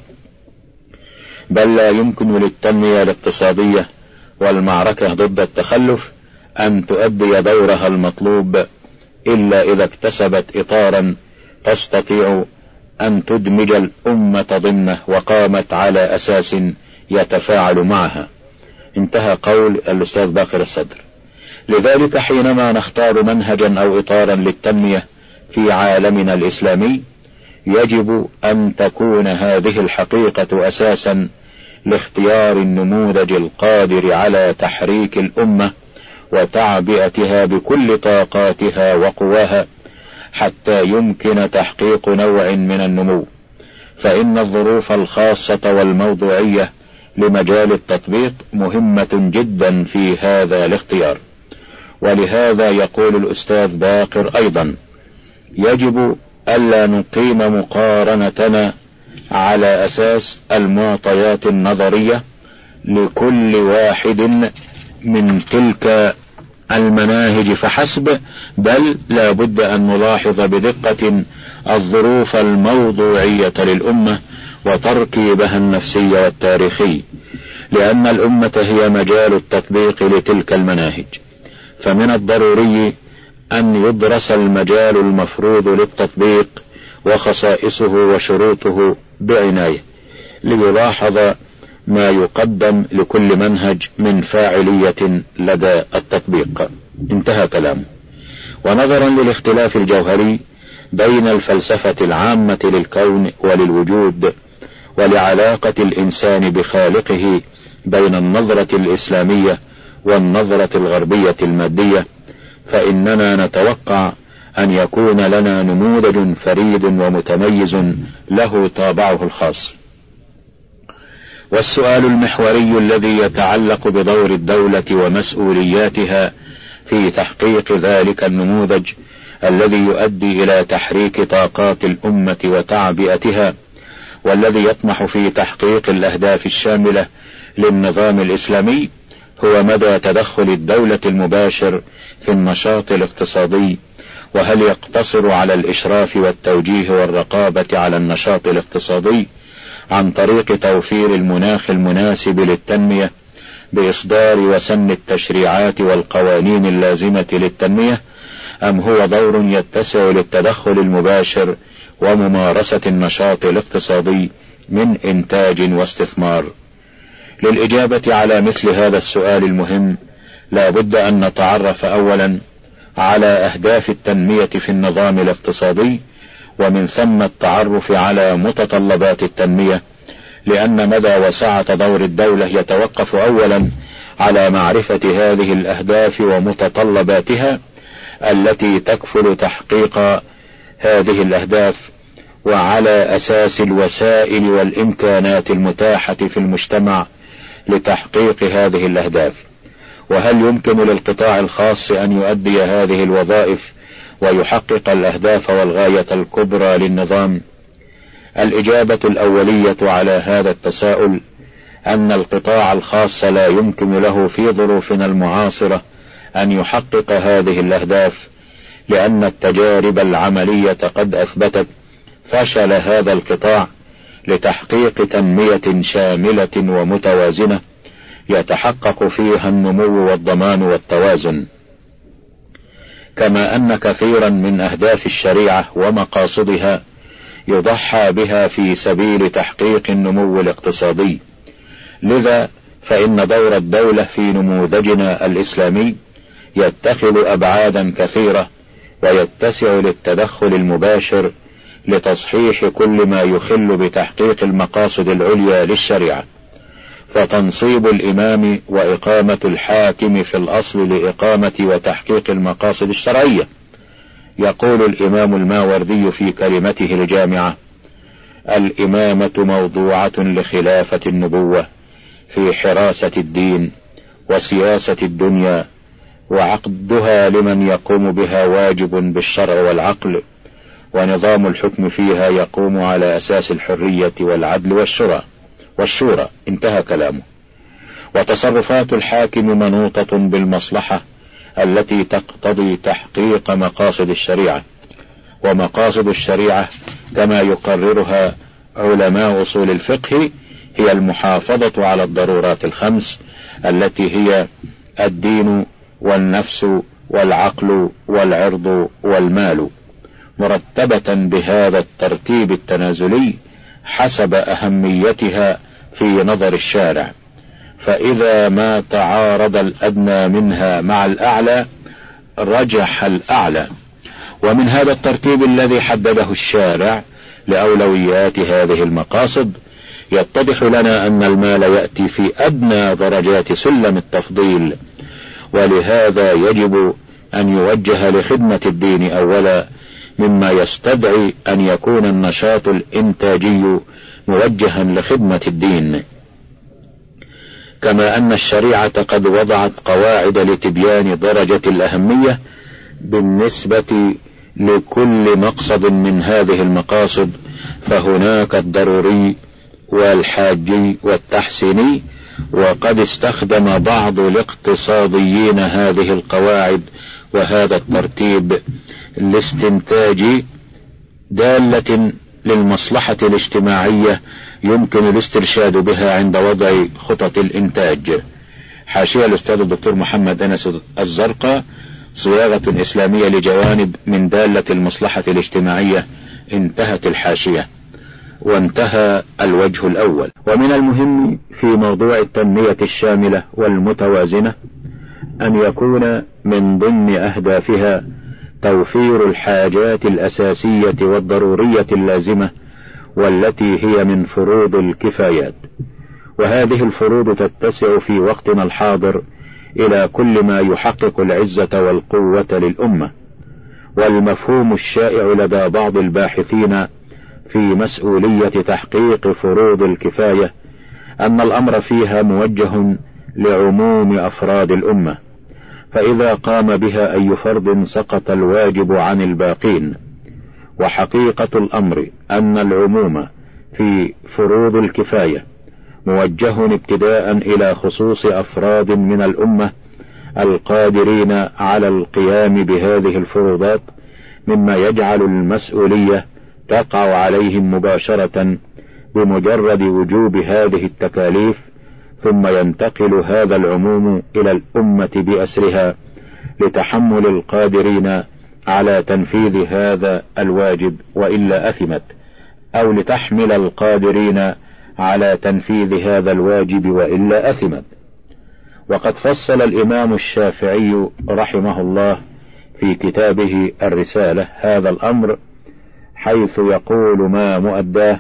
بل لا يمكن للتنمية الاقتصادية والمعركة ضد التخلف أن تؤدي دورها المطلوب إلا إذا اكتسبت إطارا تستطيع أن تدمج الأمة ضمنه وقامت على أساس يتفاعل معها. انتهى قول الأستاذ باقر الصدر. لذلك حينما نختار منهجا أو إطارا للتنمية في عالمنا الإسلامي، يجب أن تكون هذه الحقيقة أساسا لاختيار النموذج القادر على تحريك الأمة وتعبئتها بكل طاقاتها وقواها حتى يمكن تحقيق نوع من النمو، فإن الظروف الخاصة والموضوعية لمجال التطبيق مهمة جدا في هذا الاختيار. ولهذا يقول الأستاذ باقر أيضا: يجب ألا نقيم مقارنتنا على أساس المعطيات النظرية لكل واحد من تلك المناهج فحسب، بل لا بد أن نلاحظ بدقة الظروف الموضوعية للأمة وتركيبها النفسي والتاريخي، لأن الأمة هي مجال التطبيق لتلك المناهج. فمن الضروري أن يدرس المجال المفروض للتطبيق وخصائصه وشروطه بعناية، ليلاحظ ما يقدم لكل منهج من فاعلية لدى التطبيق. انتهى كلامه. ونظرا للاختلاف الجوهري بين الفلسفة العامة للكون وللوجود ولعلاقة الإنسان بخالقه بين النظرة الإسلامية والنظرة الغربية المادية، فإننا نتوقع أن يكون لنا نموذج فريد ومتميز له طابعه الخاص. والسؤال المحوري الذي يتعلق بدور الدولة ومسؤولياتها في تحقيق ذلك النموذج الذي يؤدي إلى تحريك طاقات الأمة وتعبئتها، والذي يطمح في تحقيق الأهداف الشاملة للنظام الإسلامي، هو مدى تدخل الدولة المباشر في النشاط الاقتصادي، وهل يقتصر على الإشراف والتوجيه والرقابة على النشاط الاقتصادي عن طريق توفير المناخ المناسب للتنمية بإصدار وسن التشريعات والقوانين اللازمة للتنمية، أم هو دور يتسع للتدخل المباشر وممارسة النشاط الاقتصادي من إنتاج واستثمار؟ للإجابة على مثل هذا السؤال المهم لا بد أن نتعرف أولا على أهداف التنمية في النظام الاقتصادي، ومن ثم التعرف على متطلبات التنمية، لأن مدى وسعة دور الدولة يتوقف أولا على معرفة هذه الأهداف ومتطلباتها التي تكفل تحقيق هذه الأهداف، وعلى أساس الوسائل والإمكانات المتاحة في المجتمع لتحقيق هذه الأهداف. وهل يمكن للقطاع الخاص أن يؤدي هذه الوظائف ويحقق الأهداف والغاية الكبرى للنظام؟ الإجابة الأولية على هذا التساؤل أن القطاع الخاص لا يمكن له في ظروفنا المعاصرة أن يحقق هذه الأهداف، لأن التجارب العملية قد أثبتت فشل هذا القطاع لتحقيق تنمية شاملة ومتوازنة يتحقق فيها النمو والضمان والتوازن. كما أن كثيرا من أهداف الشريعة ومقاصدها يضحى بها في سبيل تحقيق النمو الاقتصادي. لذا فإن دور الدولة في نموذجنا الإسلامي يتخذ أبعادا كثيرة، ويتسع للتدخل المباشر لتصحيح كل ما يخل بتحقيق المقاصد العليا للشريعة. فتنصيب الإمام وإقامة الحاكم في الأصل لإقامة وتحقيق المقاصد الشرعية. يقول الإمام الماوردي في كلمته الجامعة: الإمامة موضوعة لخلافة النبوة في حراسة الدين وسياسة الدنيا، وعقدها لمن يقوم بها واجب بالشرع والعقل، ونظام الحكم فيها يقوم على أساس الحرية والعدل والشورى. انتهى كلامه. وتصرفات الحاكم منوطة بالمصلحة التي تقتضي تحقيق مقاصد الشريعة، ومقاصد الشريعة كما يقررها علماء أصول الفقه هي المحافظة على الضرورات الخمس التي هي الدين والنفس والعقل والعرض والمال، مرتبة بهذا الترتيب التنازلي حسب أهميتها في نظر الشارع. فإذا ما تعارض الأدنى منها مع الأعلى رجح الأعلى. ومن هذا الترتيب الذي حدده الشارع لأولويات هذه المقاصد يتضح لنا أن المال يأتي في أدنى درجات سلم التفضيل، ولهذا يجب أن يوجه لخدمة الدين أولا، مما يستدعي أن يكون النشاط الإنتاجي موجها لخدمة الدين. كما أن الشريعة قد وضعت قواعد لتبيان درجة الأهمية بالنسبة لكل مقصد من هذه المقاصد، فهناك الضروري والحاجي والتحسيني. وقد استخدم بعض الاقتصاديين هذه القواعد وهذا الترتيب لاستنتاج دالة للمصلحة الاجتماعية يمكن الاسترشاد بها عند وضع خطط الإنتاج. حاشية الأستاذ الدكتور محمد أنس الزرقاء: صياغة إسلامية لجوانب من دالة المصلحة الاجتماعية. انتهت الحاشية وانتهى الوجه الأول. ومن المهم في موضوع التنمية الشاملة والمتوازنة أن يكون من ضمن أهدافها توفير الحاجات الأساسية والضرورية اللازمة، والتي هي من فروض الكفايات. وهذه الفروض تتسع في وقتنا الحاضر إلى كل ما يحقق العزة والقوة للأمة. والمفهوم الشائع لدى بعض الباحثين في مسؤولية تحقيق فروض الكفاية أن الأمر فيها موجه لعموم أفراد الأمة، فإذا قام بها أي فرد سقط الواجب عن الباقين. وحقيقة الأمر أن العموم في فروض الكفاية موجه ابتداء إلى خصوص أفراد من الأمة القادرين على القيام بهذه الفروضات، مما يجعل المسؤولية تقع عليهم مباشرة بمجرد وجوب هذه التكاليف، ثم ينتقل هذا العموم إلى الأمة بأسرها لتحمل القادرين على تنفيذ هذا الواجب وإلا أثمت، أو لتحمل القادرين على تنفيذ هذا الواجب وإلا أثمت. وقد فصل الإمام الشافعي رحمه الله في كتابه الرسالة هذا الأمر، حيث يقول ما مؤداه: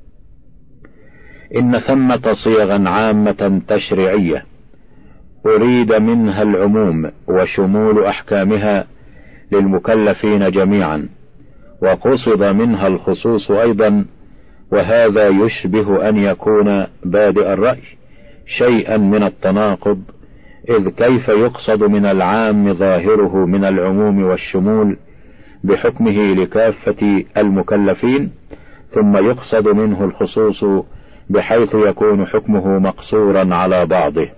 إن ثمة صيغا عامة تشريعية أريد منها العموم وشمول أحكامها للمكلفين جميعا، وقصد منها الخصوص أيضا، وهذا يشبه أن يكون بادئ الرأي شيئا من التناقض، إذ كيف يقصد من العام ظاهره من العموم والشمول بحكمه لكافة المكلفين، ثم يقصد منه الخصوص بحيث يكون حكمه مقصورا على بعضه.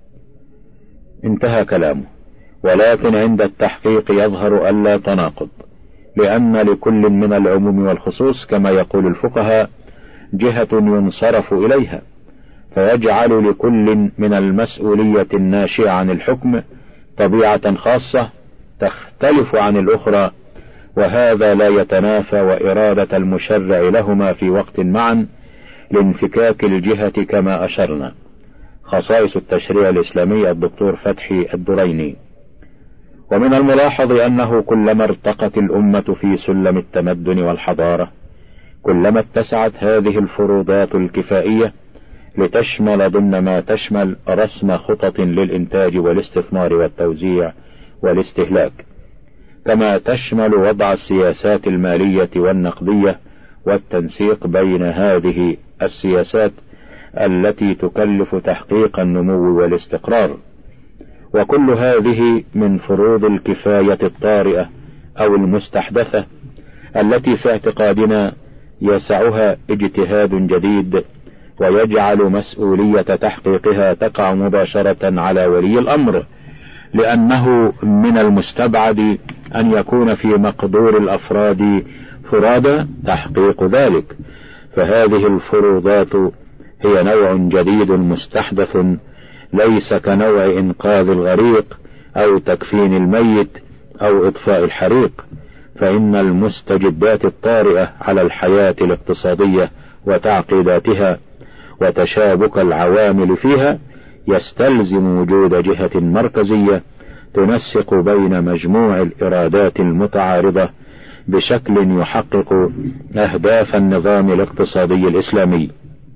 انتهى كلامه. ولكن عند التحقيق يظهر ألا تناقض، لأن لكل من العموم والخصوص كما يقول الفقهاء جهة ينصرف إليها، فيجعل لكل من المسؤولية الناشئة عن الحكم طبيعة خاصة تختلف عن الأخرى، وهذا لا يتنافى وإرادة المشرع لهما في وقت معا لانفكاك الجهة كما أشرنا. خصائص التشريع الإسلامي الدكتور فتحي الدريني. ومن الملاحظ أنه كلما ارتقت الأمة في سلم التمدن والحضارة كلما اتسعت هذه الفروضات الكفائية لتشمل ضمن ما تشمل رسم خطط للإنتاج والاستثمار والتوزيع والاستهلاك، كما تشمل وضع السياسات المالية والنقدية والتنسيق بين هذه السياسات التي تكلف تحقيق النمو والاستقرار. وكل هذه من فروض الكفاية الطارئة أو المستحدثة التي في اعتقادنا يسعها اجتهاد جديد ويجعل مسؤولية تحقيقها تقع مباشرة على ولي الأمر، لأنه من المستبعد أن يكون في مقدور الأفراد فرادى تحقيق ذلك. فهذه الفروضات هي نوع جديد مستحدث، ليس كنوع إنقاذ الغريق أو تكفين الميت أو إطفاء الحريق، فإن المستجدات الطارئة على الحياة الاقتصادية وتعقيداتها وتشابك العوامل فيها يستلزم وجود جهة مركزية تنسق بين مجموع الإرادات المتعارضة بشكل يحقق أهداف النظام الاقتصادي الإسلامي.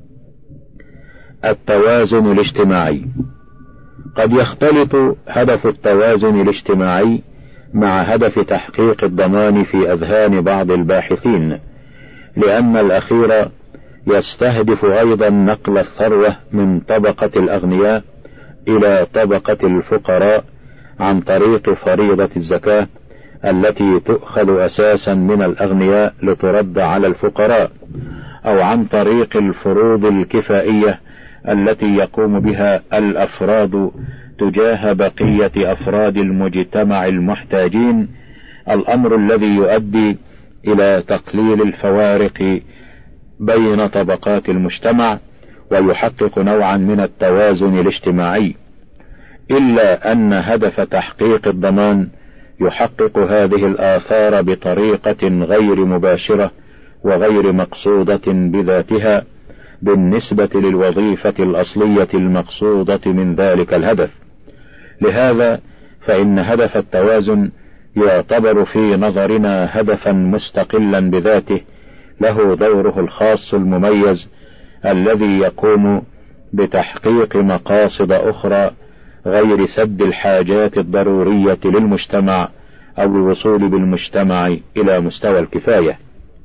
التوازن الاجتماعي. قد يختلط هدف التوازن الاجتماعي مع هدف تحقيق الضمان في أذهان بعض الباحثين، لأن الأخير يستهدف أيضا نقل الثروة من طبقة الأغنياء إلى طبقة الفقراء عن طريق فريضة الزكاة التي تؤخذ أساسا من الأغنياء لترد على الفقراء، أو عن طريق الفروض الكفائية التي يقوم بها الأفراد تجاه بقية أفراد المجتمع المحتاجين، الأمر الذي يؤدي إلى تقليل الفوارق بين طبقات المجتمع ويحقق نوعا من التوازن الاجتماعي، إلا أن هدف تحقيق الضمان يحقق هذه الآثار بطريقة غير مباشرة وغير مقصودة بذاتها بالنسبة للوظيفة الأصلية المقصودة من ذلك الهدف. لهذا فإن هدف التوازن يعتبر في نظرنا هدفا مستقلا بذاته له دوره الخاص المميز الذي يقوم بتحقيق مقاصد أخرى غير سد الحاجات الضرورية للمجتمع أو الوصول بالمجتمع إلى مستوى الكفاية.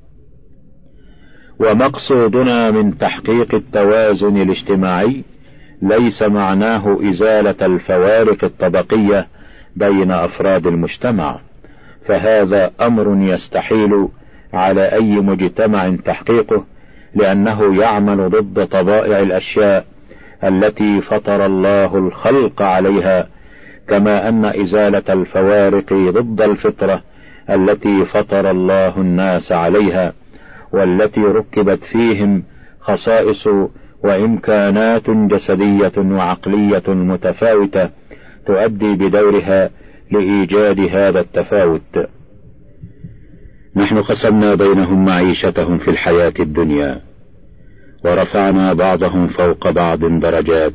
ومقصودنا من تحقيق التوازن الاجتماعي ليس معناه إزالة الفوارق الطبقية بين أفراد المجتمع، فهذا أمر يستحيل على أي مجتمع تحقيقه، لأنه يعمل ضد طبائع الأشياء التي فطر الله الخلق عليها، كما أن إزالة الفوارق ضد الفطرة التي فطر الله الناس عليها، والتي ركبت فيهم خصائص وإمكانات جسدية وعقلية متفاوتة تؤدي بدورها لإيجاد هذا التفاوت. نحن قسمنا بينهم معيشتهم في الحياة الدنيا، ورفعنا بعضهم فوق بعض درجات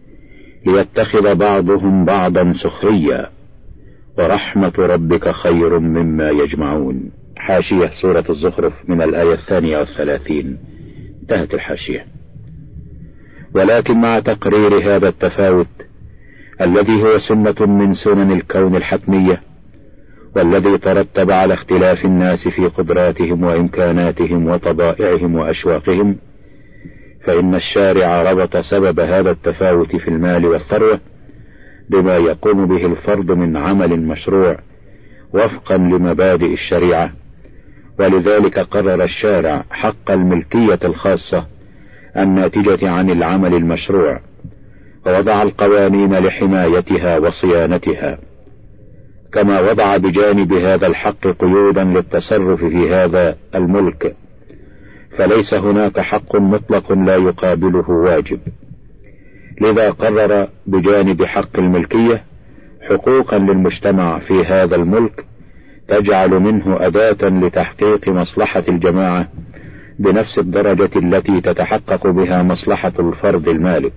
ليتخذ بعضهم بعضا سخريا، ورحمة ربك خير مما يجمعون. حاشية سورة الزخرف من الآية 32. انتهت الحاشية. ولكن مع تقرير هذا التفاوت الذي هو سنة من سنن الكون الحتمية، والذي ترتب على اختلاف الناس في قدراتهم وإمكاناتهم وطبائعهم وأشواقهم، فإن الشارع ربط سبب هذا التفاوت في المال والثروة بما يقوم به الفرد من عمل مشروع وفقا لمبادئ الشريعة. ولذلك قرر الشارع حق الملكية الخاصة الناتجة عن العمل المشروع، ووضع القوانين لحمايتها وصيانتها، كما وضع بجانب هذا الحق قيودا للتصرف في هذا الملك، فليس هناك حق مطلق لا يقابله واجب. لذا قرر بجانب حق الملكية حقوقا للمجتمع في هذا الملك تجعل منه أداة لتحقيق مصلحة الجماعة بنفس الدرجة التي تتحقق بها مصلحة الفرد المالك،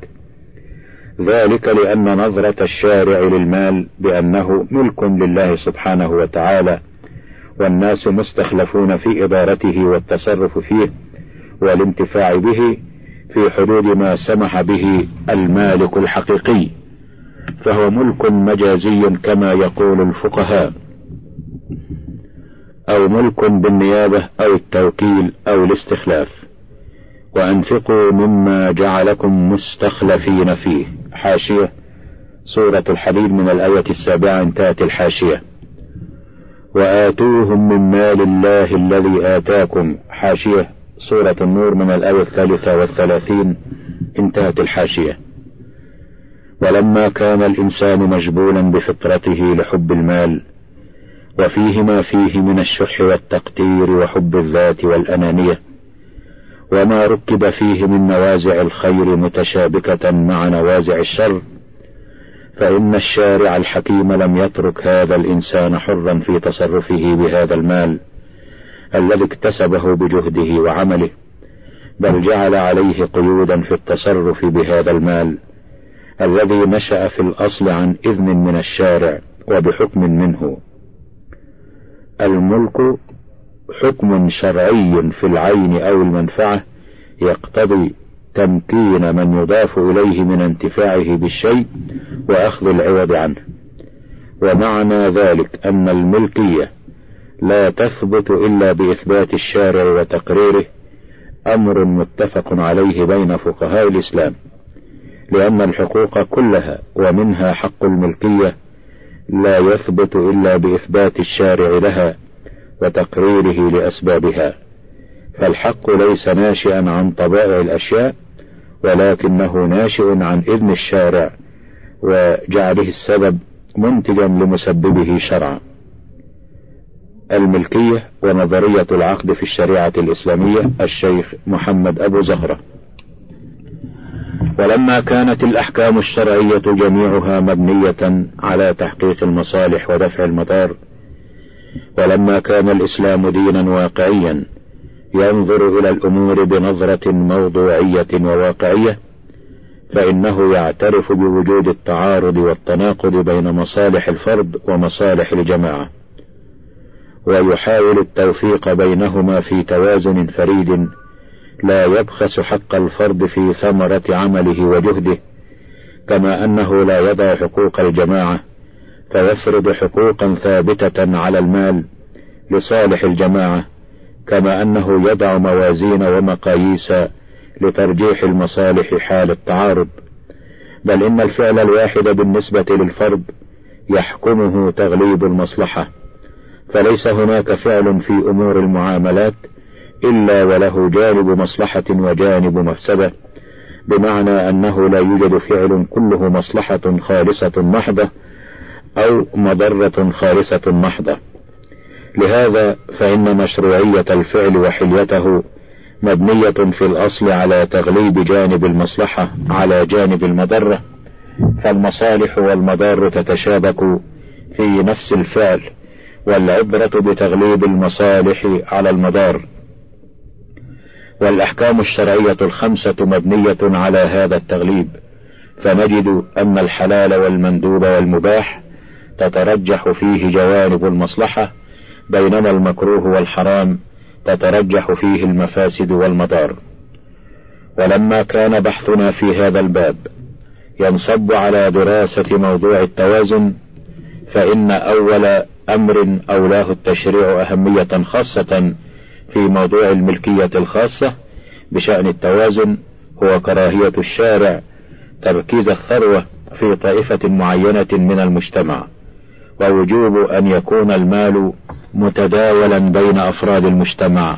ذلك لأن نظرة الشارع للمال بأنه ملك لله سبحانه وتعالى، والناس مستخلفون في إدارته والتصرف فيه والانتفاع به في حدود ما سمح به المالك الحقيقي، فهو ملك مجازي كما يقول الفقهاء، أو ملك بالنيابة أو التوكيل أو الاستخلاف. وأنفقوا مما جعلكم مستخلفين فيه. حاشية سورة الحديد من الآية 7. انتهت الحاشية. وآتوهم من مال الله الذي آتاكم. حاشية سورة النور من الآية 33. انتهت الحاشية. ولما كان الإنسان مجبولا بفطرته لحب المال، وفيه ما فيه من الشح والتقتير وحب الذات والأنانية، وما ركب فيه من نوازع الخير متشابكة مع نوازع الشر، فإن الشارع الحكيم لم يترك هذا الإنسان حرا في تصرفه بهذا المال الذي اكتسبه بجهده وعمله، بل جعل عليه قيودا في التصرف بهذا المال الذي نشأ في الأصل عن إذن من الشارع وبحكم منه. الملك حكم شرعي في العين أو المنفعة يقتضي تمكين من يضاف إليه من انتفاعه بالشيء وأخذ العوض عنه. ومعنى ذلك أن الملكية لا تثبت إلا بإثبات الشارع وتقريره، أمر متفق عليه بين فقهاء الإسلام، لأن الحقوق كلها ومنها حق الملكية لا يثبت إلا بإثبات الشارع لها وتقريره لأسبابها، فالحق ليس ناشئا عن طبائع الأشياء، ولكنه ناشئ عن إذن الشارع وجعله السبب منتجا لمسببه شرعا. الملكية ونظرية العقد في الشريعة الإسلامية، الشيخ محمد أبو زهرة. ولما كانت الأحكام الشرعية جميعها مبنية على تحقيق المصالح ودفع المضار، ولما كان الإسلام دينا واقعيا ينظر إلى الأمور بنظرة موضوعية وواقعية، فإنه يعترف بوجود التعارض والتناقض بين مصالح الفرد ومصالح الجماعة، ويحاول التوفيق بينهما في توازن فريد لا يبخس حق الفرد في ثمرة عمله وجهده، كما أنه لا يضع حقوق الجماعة فيفرض حقوقا ثابتة على المال لصالح الجماعة، كما أنه يضع موازين ومقاييس لترجيح المصالح حال التعارض، بل إن الفعل الواحد بالنسبة للفرد يحكمه تغليب المصلحة، فليس هناك فعل في أمور المعاملات إلا وله جانب مصلحة وجانب مفسدة، بمعنى أنه لا يوجد فعل كله مصلحة خالصة محضة أو مضرة خالصة محضة. لهذا فإن مشروعية الفعل وحليته مبنية في الأصل على تغليب جانب المصلحة على جانب المضرة، فالمصالح والمضار تتشابك في نفس الفعل، والعبرة بتغليب المصالح على المضار. والأحكام الشرعية الخمسة مبنية على هذا التغليب، فنجد أن الحلال والمندوب والمباح تترجح فيه جوانب المصلحة، بينما المكروه والحرام تترجح فيه المفاسد والمضار. ولما كان بحثنا في هذا الباب ينصب على دراسة موضوع التوازن، فإن أول أمر أولاه التشريع أهمية خاصة في موضوع الملكية الخاصة بشأن التوازن هو كراهية الشارع تركيز الثروة في طائفة معينة من المجتمع، ووجوب أن يكون المال متداولا بين أفراد المجتمع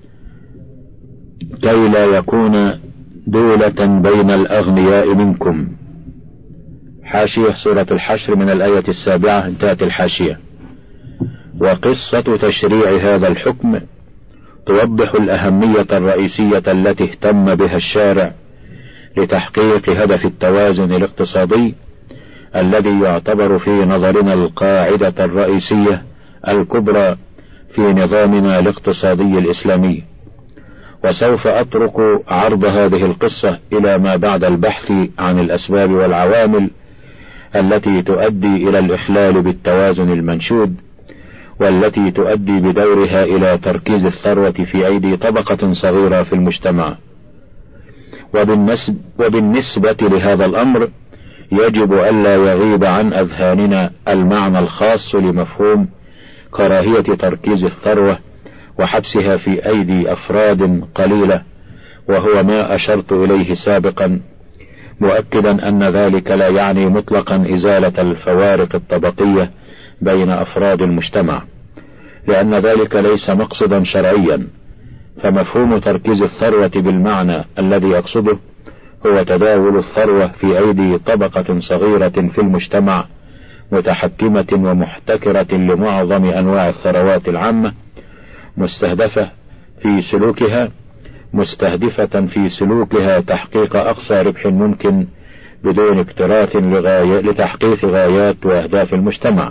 كي لا يكون دولة بين الأغنياء منكم. حاشية سورة الحشر من الآية 7 انتهت الحاشية. وقصة تشريع هذا الحكم توضح الأهمية الرئيسية التي اهتم بها الشارع لتحقيق هدف التوازن الاقتصادي الذي يعتبر في نظرنا القاعدة الرئيسية الكبرى في نظامنا الاقتصادي الإسلامي. وسوف أترك عرض هذه القصة إلى ما بعد البحث عن الأسباب والعوامل التي تؤدي إلى الإخلال بالتوازن المنشود، والتي تؤدي بدورها إلى تركيز الثروة في أيدي طبقة صغيرة في المجتمع. وبالنسبة لهذا الأمر يجب ألا يغيب عن أذهاننا المعنى الخاص لمفهوم كراهية تركيز الثروة وحبسها في أيدي أفراد قليلة، وهو ما أشرت إليه سابقا، مؤكدا أن ذلك لا يعني مطلقا إزالة الفوارق الطبقية بين أفراد المجتمع، لأن ذلك ليس مقصدا شرعيا. فمفهوم تركيز الثروة بالمعنى الذي أقصده هو تداول الثروة في أيدي طبقة صغيرة في المجتمع متحكمة ومحتكرة لمعظم أنواع الثروات العامة، مستهدفة في سلوكها تحقيق أقصى ربح ممكن بدون اكتراث لتحقيق غايات وأهداف المجتمع.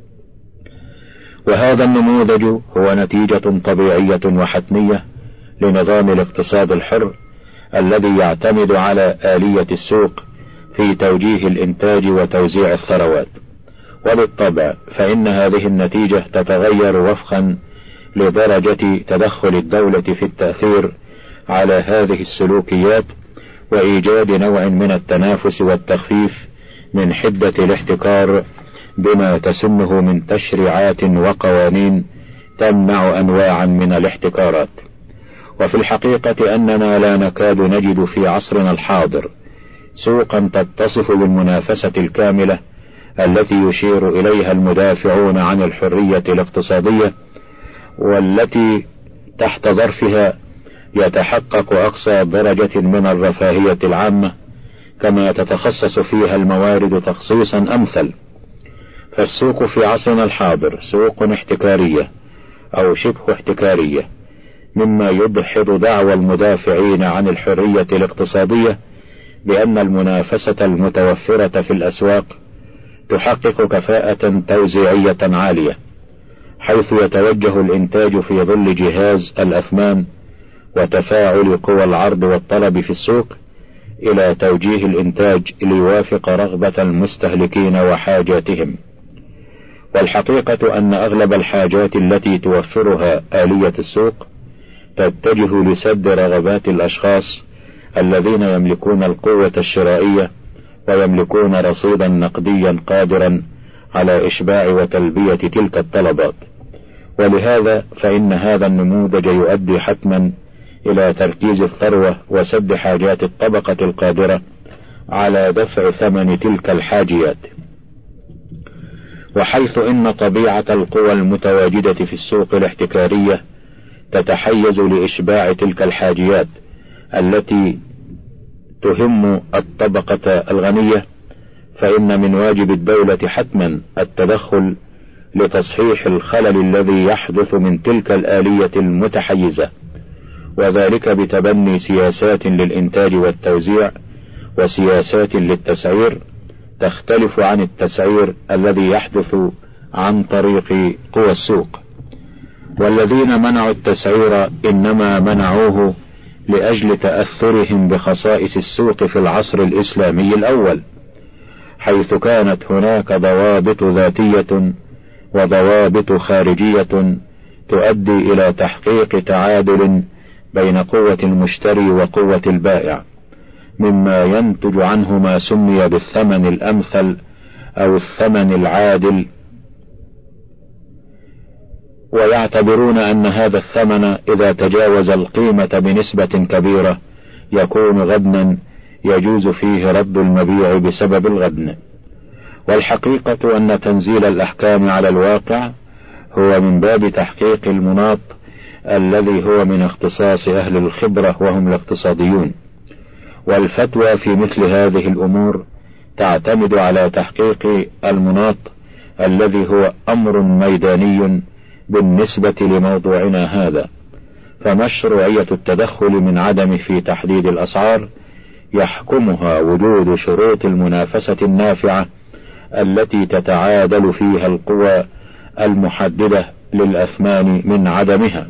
وهذا النموذج هو نتيجة طبيعية وحتمية لنظام الاقتصاد الحر الذي يعتمد على آلية السوق في توجيه الإنتاج وتوزيع الثروات. وبالطبع فإن هذه النتيجة تتغير وفقا لدرجة تدخل الدولة في التأثير على هذه السلوكيات وإيجاد نوع من التنافس والتخفيف من حدة الاحتكار بما تسنه من تشريعات وقوانين تمنع أنواعا من الاحتكارات. وفي الحقيقة أننا لا نكاد نجد في عصرنا الحاضر سوقا تتصف بالمنافسة الكاملة التي يشير إليها المدافعون عن الحرية الاقتصادية، والتي تحت ظرفها يتحقق أقصى درجة من الرفاهية العامة، كما تتخصص فيها الموارد تخصيصا أمثل. فالسوق في عصرنا الحاضر سوق احتكارية أو شبه احتكارية، مما يدحض دعوى المدافعين عن الحرية الاقتصادية بأن المنافسة المتوفرة في الأسواق تحقق كفاءة توزيعية عالية، حيث يتوجه الإنتاج في ظل جهاز الأثمان وتفاعل قوى العرض والطلب في السوق إلى توجيه الإنتاج ليوافق رغبة المستهلكين وحاجاتهم. والحقيقة أن أغلب الحاجات التي توفرها آلية السوق تتجه لسد رغبات الأشخاص الذين يملكون القوة الشرائية ويملكون رصيدا نقديا قادرا على إشباع وتلبية تلك الطلبات. ولهذا فإن هذا النموذج يؤدي حتما إلى تركيز الثروة وسد حاجات الطبقة القادرة على دفع ثمن تلك الحاجيات. وحيث إن طبيعة القوى المتواجدة في السوق الاحتكارية تتحيز لإشباع تلك الحاجيات التي تهم الطبقة الغنية، فإن من واجب الدولة حتما التدخل لتصحيح الخلل الذي يحدث من تلك الآلية المتحيزة، وذلك بتبني سياسات للإنتاج والتوزيع وسياسات للتسعير تختلف عن التسعير الذي يحدث عن طريق قوى السوق. والذين منعوا التسعير إنما منعوه لأجل تأثرهم بخصائص السوق في العصر الإسلامي الأول، حيث كانت هناك ضوابط ذاتية وضوابط خارجية تؤدي إلى تحقيق تعادل بين قوة المشتري وقوة البائع، مما ينتج عنه ما سمي بالثمن الأمثل أو الثمن العادل. ويعتبرون أن هذا الثمن إذا تجاوز القيمة بنسبة كبيرة يكون غبنا يجوز فيه رد المبيع بسبب الغبن. والحقيقة أن تنزيل الأحكام على الواقع هو من باب تحقيق المناط الذي هو من اختصاص أهل الخبرة وهم الاقتصاديون. والفتوى في مثل هذه الأمور تعتمد على تحقيق المناط الذي هو أمر ميداني بالنسبة لموضوعنا هذا. فمشروعية التدخل من عدم في تحديد الأسعار يحكمها وجود شروط المنافسة النافعة التي تتعادل فيها القوى المحددة للأثمان من عدمها.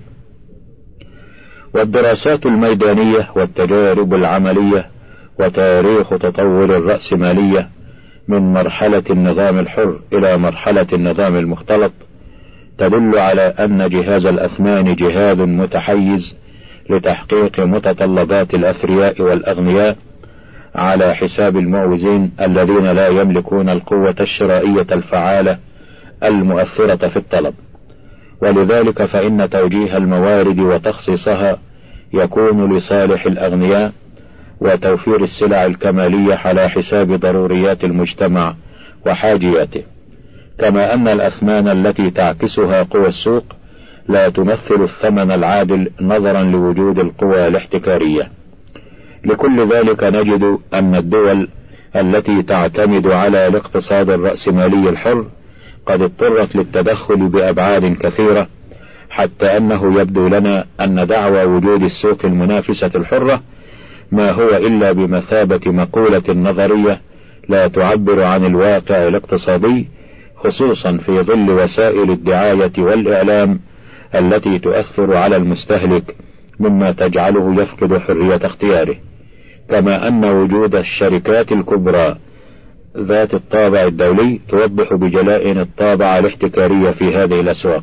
والدراسات الميدانية والتجارب العملية وتاريخ تطور الرأسمالية من مرحلة النظام الحر إلى مرحلة النظام المختلط تدل على أن جهاز الأثمان جهاز متحيز لتحقيق متطلبات الأثرياء والأغنياء على حساب المعوزين الذين لا يملكون القوة الشرائية الفعالة المؤثرة في الطلب. ولذلك فإن توجيه الموارد وتخصيصها يكون لصالح الأغنياء وتوفير السلع الكمالية على حساب ضروريات المجتمع وحاجياته، كما أن الأثمان التي تعكسها قوى السوق لا تمثل الثمن العادل نظرا لوجود القوى الاحتكارية. لكل ذلك نجد أن الدول التي تعتمد على الاقتصاد الرأسمالي الحر قد اضطرت للتدخل بأبعاد كثيرة، حتى أنه يبدو لنا أن دعوى وجود السوق المنافسة الحرة ما هو إلا بمثابة مقولة نظرية لا تعبر عن الواقع الاقتصادي، خصوصا في ظل وسائل الدعاية والإعلام التي تؤثر على المستهلك مما تجعله يفقد حرية اختياره، كما أن وجود الشركات الكبرى ذات الطابع الدولي توضح بجلاء الطابع الاحتكاري في هذه الأسواق.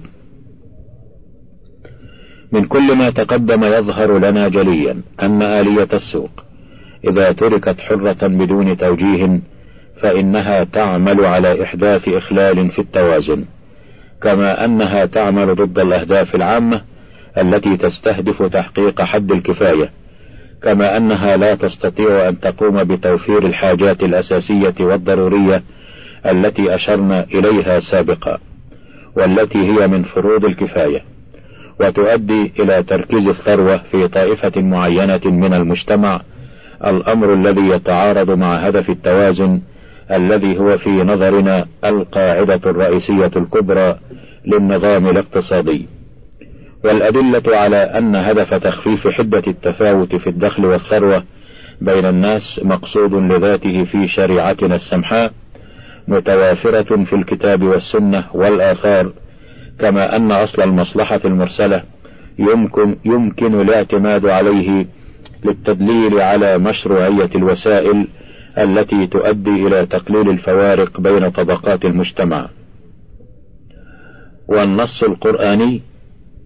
من كل ما تقدم يظهر لنا جليا أن آلية السوق إذا تركت حرة بدون توجيه فإنها تعمل على إحداث إخلال في التوازن، كما أنها تعمل ضد الأهداف العامة التي تستهدف تحقيق حد الكفاية، كما أنها لا تستطيع أن تقوم بتوفير الحاجات الأساسية والضرورية التي أشرنا إليها سابقا، والتي هي من فروض الكفاية، وتؤدي إلى تركيز الثروة في طائفة معينة من المجتمع، الأمر الذي يتعارض مع هدف التوازن الذي هو في نظرنا القاعدة الرئيسية الكبرى للنظام الاقتصادي. والأدلة على أن هدف تخفيف حدة التفاوت في الدخل والثروة بين الناس مقصود لذاته في شريعتنا السمحاء متوافرة في الكتاب والسنة والآثار، كما أن أصل المصلحة المرسلة يمكن الاعتماد عليه للتدليل على مشروعية الوسائل التي تؤدي إلى تقليل الفوارق بين طبقات المجتمع. والنص القرآني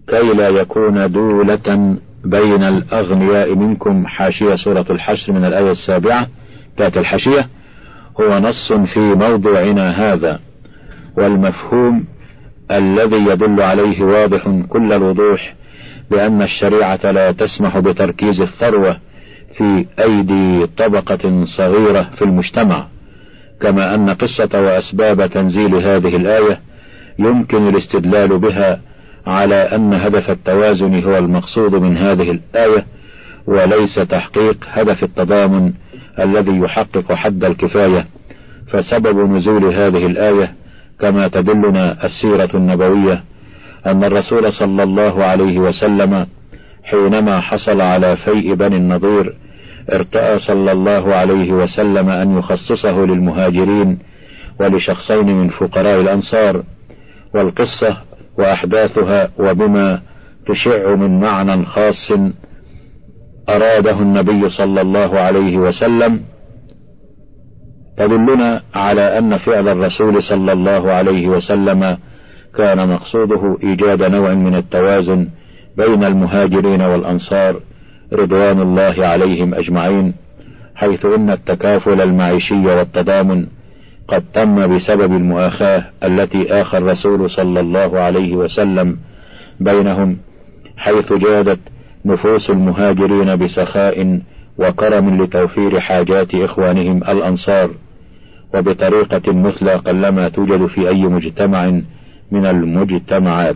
كي لا يكون دولة بين الأغنياء منكم، حاشية سورة الحشر من الآية 7 تحت الحاشية، هو نص في موضوعنا هذا، والمفهوم الذي يدل عليه واضح كل الوضوح بأن الشريعة لا تسمح بتركيز الثروة في أيدي طبقة صغيرة في المجتمع، كما أن قصة وأسباب تنزيل هذه الآية يمكن الاستدلال بها على أن هدف التوازن هو المقصود من هذه الآية، وليس تحقيق هدف التضامن الذي يحقق حد الكفاية. فسبب نزول هذه الآية كما تدلنا السيرة النبوية أن الرسول صلى الله عليه وسلم حينما حصل على فيء بني النضير ارتأى صلى الله عليه وسلم أن يخصصه للمهاجرين ولشخصين من فقراء الأنصار، والقصة وأحداثها وبما تشع من معنى خاص أراده النبي صلى الله عليه وسلم تدلنا على أن فعل الرسول صلى الله عليه وسلم كان مقصوده إيجاد نوع من التوازن بين المهاجرين والأنصار رضوان الله عليهم أجمعين، حيث إن التكافل المعيشي والتضامن قد تم بسبب المؤاخاة التي آخى الرسول صلى الله عليه وسلم بينهم، حيث جادت نفوس المهاجرين بسخاء وكرم لتوفير حاجات إخوانهم الأنصار، وبطريقة مثلى قلما توجد في أي مجتمع من المجتمعات.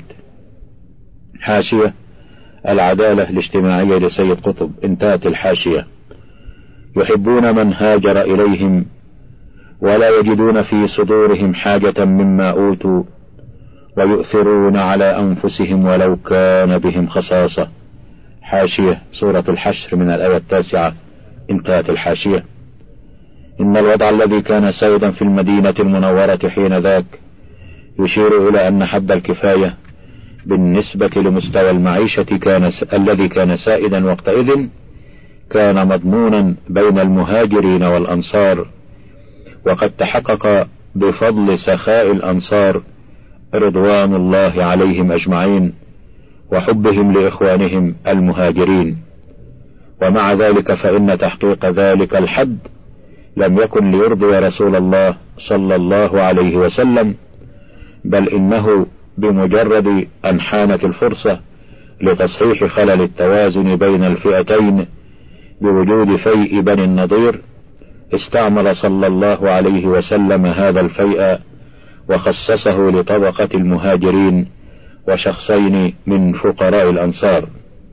حاشية العدالة الاجتماعية لسيد قطب، انتهت الحاشية. يحبون من هاجر إليهم ولا يجدون في صدورهم حاجة مما أوتوا ويؤثرون على أنفسهم ولو كان بهم خصاصة. حاشية سورة الحشر من الآية 9، انتهت الحاشية. إن الوضع الذي كان سائدا في المدينة المنورة حين ذاك يشير إلى أن حد الكفاية بالنسبة لمستوى المعيشة الذي كان سائدا وقتئذ كان مضمونا بين المهاجرين والأنصار، وقد تحقق بفضل سخاء الأنصار رضوان الله عليهم أجمعين وحبهم لإخوانهم المهاجرين. ومع ذلك فإن تحقيق ذلك الحد لم يكن ليرضي رسول الله صلى الله عليه وسلم، بل إنه بمجرد أن حانت الفرصة لتصحيح خلل التوازن بين الفئتين بوجود فيء بني النضير استعمل صلى الله عليه وسلم هذا الفيء وخصصه لطبقة المهاجرين وشخصين من فقراء الأنصار.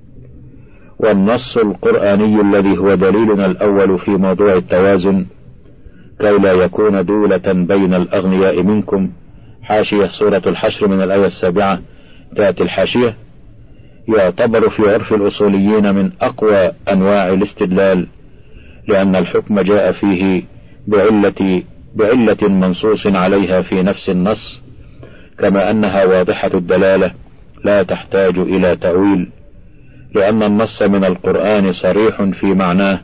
والنص القرآني الذي هو دليلنا الأول في موضوع التوازن كي لا يكون دولة بين الأغنياء منكم، حاشية سورة الحشر من الآية 7 تأتي الحاشية، يعتبر في عرف الأصوليين من أقوى أنواع الاستدلال، لأن الحكم جاء فيه بعلة منصوص عليها في نفس النص، كما أنها واضحة الدلالة لا تحتاج إلى تأويل، لأن النص من القرآن صريح في معناه،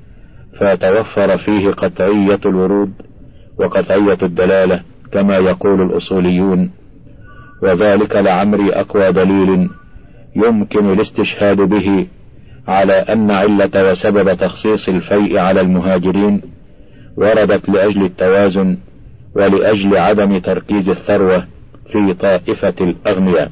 فتوفر فيه قطعية الورود وقطعية الدلالة كما يقول الأصوليون، وذلك لعمري أقوى دليل يمكن الاستشهاد به على أن علة وسبب تخصيص الفيء على المهاجرين وردت لأجل التوازن ولأجل عدم تركيز الثروة في طائفة الأغنياء.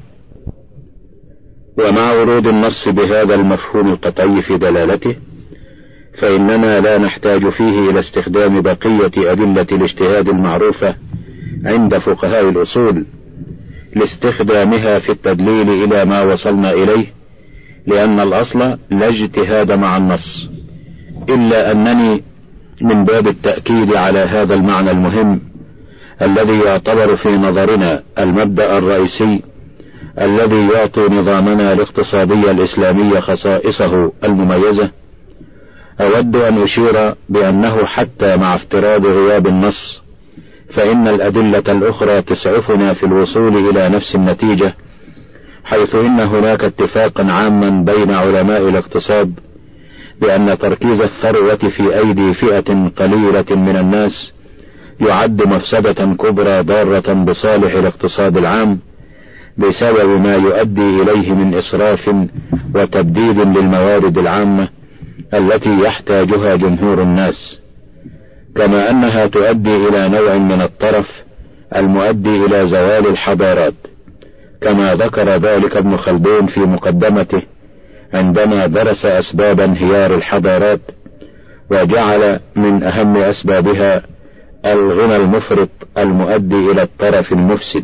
ومع ورود النص بهذا المفهوم القطعي في دلالته فإننا لا نحتاج فيه إلى استخدام بقية أدلة الاجتهاد المعروفة عند فقهاء الأصول لاستخدامها في التدليل إلى ما وصلنا إليه، لأن الأصل لا اجتهاد مع النص، إلا أنني من باب التأكيد على هذا المعنى المهم الذي يعتبر في نظرنا المبدأ الرئيسي الذي يعطي نظامنا الاقتصادي الإسلامي خصائصه المميزة، أود أن أشير بأنه حتى مع افتراض غياب النص فإن الأدلة الأخرى تسعفنا في الوصول إلى نفس النتيجة، حيث إن هناك اتفاقا عاما بين علماء الاقتصاد بأن تركيز الثروة في أيدي فئة قليلة من الناس يعد مفسدة كبرى ضارة بصالح الاقتصاد العام، بسبب ما يؤدي إليه من إسراف وتبديد للموارد العامة التي يحتاجها جمهور الناس، كما أنها تؤدي إلى نوع من الطرف المؤدي إلى زوال الحضارات، كما ذكر ذلك ابن خلدون في مقدمته عندما درس أسباب انهيار الحضارات، وجعل من أهم أسبابها الغنى المفرط المؤدي إلى الطرف المفسد.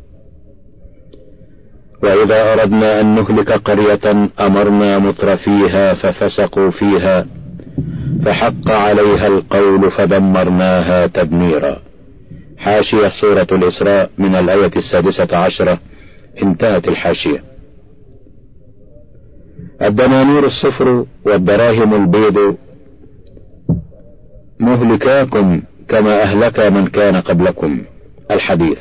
وإذا أردنا أن نهلك قرية أمرنا مترفيها ففسقوا فيها فحق عليها القول فدمرناها تدميرا. حاشية سورة الإسراء من الآية 16. انتهت الحاشية. الدنانير الصفر والدراهم البيض مهلكاكم كما أهلك من كان قبلكم. الحديث.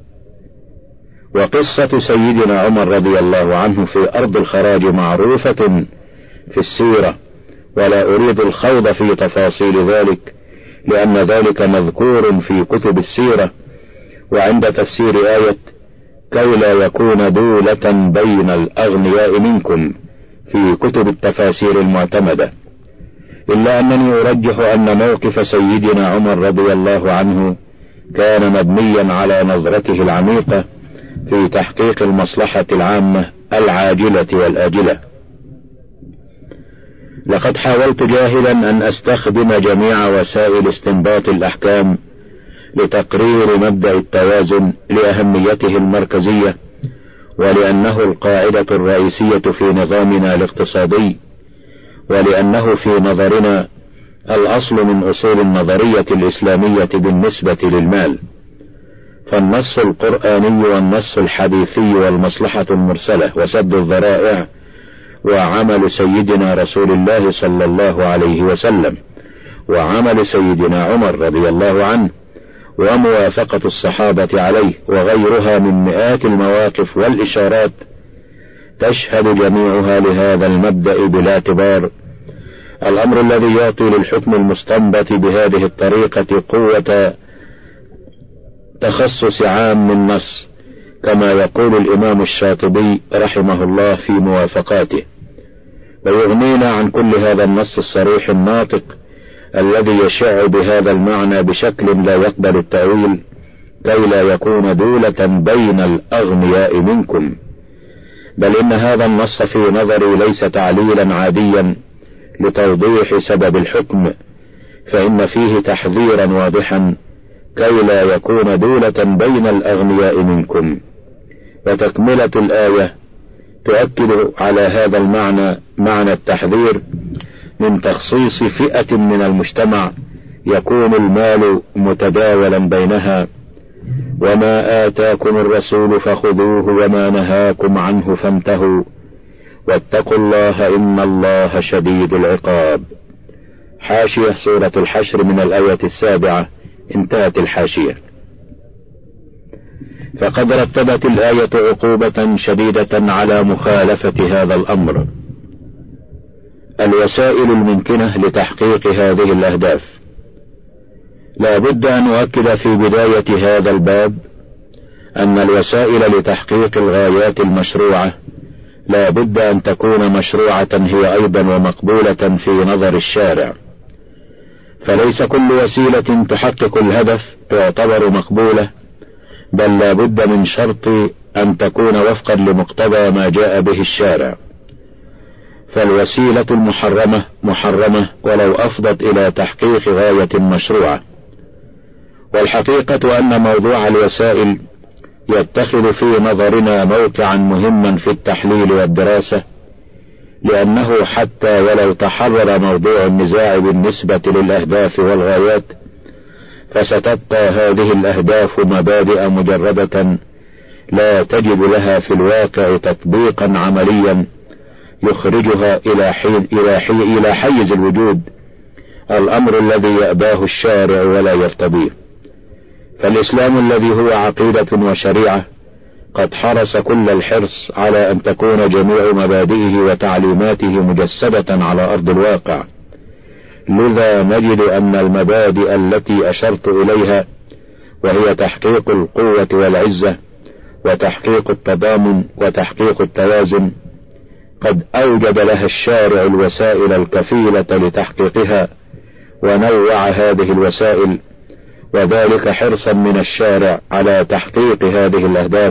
وقصة سيدنا عمر رضي الله عنه في أرض الخراج معروفة في السيرة، ولا أريد الخوض في تفاصيل ذلك لأن ذلك مذكور في كتب السيرة وعند تفسير آية كي لا يكون دولة بين الأغنياء منكم في كتب التفاسير المعتمدة، إلا أنني أرجح أن موقف سيدنا عمر رضي الله عنه كان مبنيا على نظرته العميقة في تحقيق المصلحة العامة العاجلة والآجلة. لقد حاولت جاهلا أن أستخدم جميع وسائل استنباط الأحكام لتقرير مبدأ التوازن لأهميته المركزية، ولأنه القاعدة الرئيسية في نظامنا الاقتصادي، ولأنه في نظرنا الأصل من أصول النظرية الإسلامية بالنسبة للمال. فالنص القرآني والنص الحديثي والمصلحة المرسلة وسد الذرائع وعمل سيدنا رسول الله صلى الله عليه وسلم وعمل سيدنا عمر رضي الله عنه وموافقة الصحابة عليه وغيرها من مئات المواقف والإشارات تشهد جميعها لهذا المبدأ بلا اعتبار، الأمر الذي يعطي للحكم المستنبط بهذه الطريقة قوة تخصص عام من نص، كما يقول الإمام الشاطبي رحمه الله في موافقاته. ويغنينا عن كل هذا النص الصريح الناطق الذي يشع بهذا المعنى بشكل لا يقبل التأويل كي لا يكون دولة بين الأغنياء منكم، بل إن هذا النص في نظري ليس تعليلا عاديا لتوضيح سبب الحكم، فإن فيه تحذيرا واضحا كي لا يكون دولة بين الأغنياء منكم. وتكملة الآية تؤكد على هذا المعنى، معنى التحذير من تخصيص فئة من المجتمع يكون المال متداولا بينها. وما آتاكم الرسول فخذوه وما نهاكم عنه فانتهوا واتقوا الله إن الله شديد العقاب. حاشية سورة الحشر من الآية 7. انتهت الحاشية. فقد رتبت الآية عقوبة شديدة على مخالفة هذا الأمر. الوسائل الممكنة لتحقيق هذه الأهداف. لا بد أن أؤكد في بداية هذا الباب أن الوسائل لتحقيق الغايات المشروعة لا بد أن تكون مشروعة هي أيضا ومقبولة في نظر الشارع، فليس كل وسيلة تحقق الهدف تعتبر مقبولة، بل لا بد من شرط أن تكون وفقا لمقتضى ما جاء به الشارع. فالوسيلة المحرمة محرمة ولو أفضت إلى تحقيق غاية مشروعة. والحقيقة أن موضوع الوسائل يتخذ في نظرنا موقعا مهما في التحليل والدراسة، لأنه حتى ولو تحرر موضوع النزاع بالنسبة للأهداف والغايات فستبقى هذه الأهداف مبادئ مجردة لا تجد لها في الواقع تطبيقا عمليا يخرجها إلى حيز الوجود، الأمر الذي يأباه الشارع ولا يرتضيه. فالإسلام الذي هو عقيدة وشريعة قد حرص كل الحرص على أن تكون جميع مبادئه وتعليماته مجسدة على أرض الواقع، لذا نجد أن المبادئ التي أشرت إليها وهي تحقيق القوة والعزة وتحقيق التضامن وتحقيق التوازن قد أوجد لها الشارع الوسائل الكفيلة لتحقيقها، ونوع هذه الوسائل، وذلك حرصا من الشارع على تحقيق هذه الأهداف،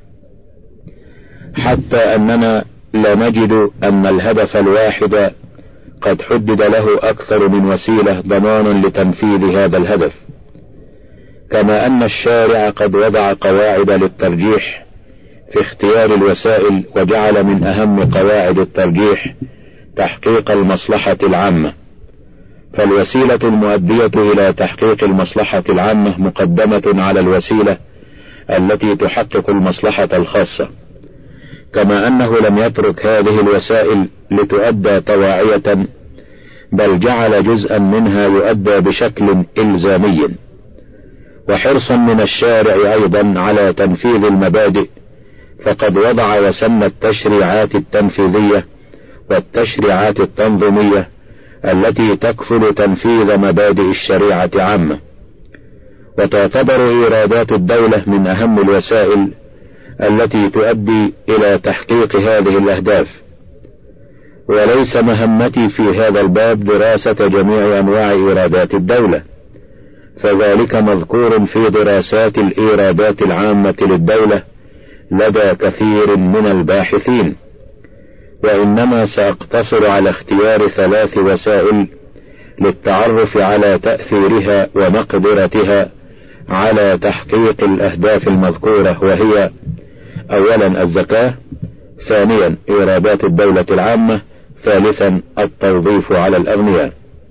حتى أننا لا نجد أن الهدف الواحد قد حدد له أكثر من وسيلة ضمانا لتنفيذ هذا الهدف، كما أن الشارع قد وضع قواعد للترجيح في اختيار الوسائل، وجعل من أهم قواعد الترجيح تحقيق المصلحة العامة، فالوسيلة المؤدية إلى تحقيق المصلحة العامة مقدمة على الوسيلة التي تحقق المصلحة الخاصة، كما أنه لم يترك هذه الوسائل لتؤدى طواعية، بل جعل جزءا منها يؤدى بشكل إلزامي. وحرصا من الشارع أيضا على تنفيذ المبادئ، فقد وضع وسمى التشريعات التنفيذية والتشريعات التنظيمية التي تكفل تنفيذ مبادئ الشريعة عامة. وتعتبر إيرادات الدولة من أهم الوسائل التي تؤدي إلى تحقيق هذه الأهداف، وليس مهمتي في هذا الباب دراسة جميع أنواع إيرادات الدولة، فذلك مذكور في دراسات الإيرادات العامة للدولة لدى كثير من الباحثين، وإنما سأقتصر على اختيار 3 وسائل للتعرف على تأثيرها ومقدرتها على تحقيق الأهداف المذكورة، وهي: أولا الزكاة، ثانيا إيرادات الدولة العامة، ثالثا التوظيف على الأغنياء.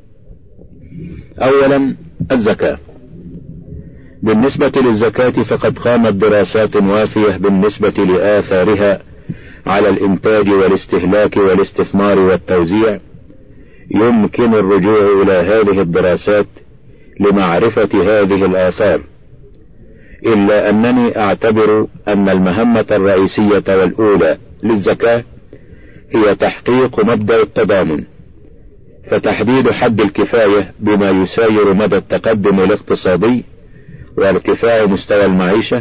أولا الزكاة. بالنسبة للزكاة فقد قامت دراسات وافية بالنسبة لآثارها على الإنتاج والاستهلاك والاستثمار والتوزيع. يمكن الرجوع إلى هذه الدراسات لمعرفة هذه الآثار، إلا أنني أعتبر أن المهمة الرئيسية والأولى للزكاة هي تحقيق مبدأ التضامن، فتحديد حد الكفاية بما يساير مدى التقدم الاقتصادي وارتفاع مستوى المعيشة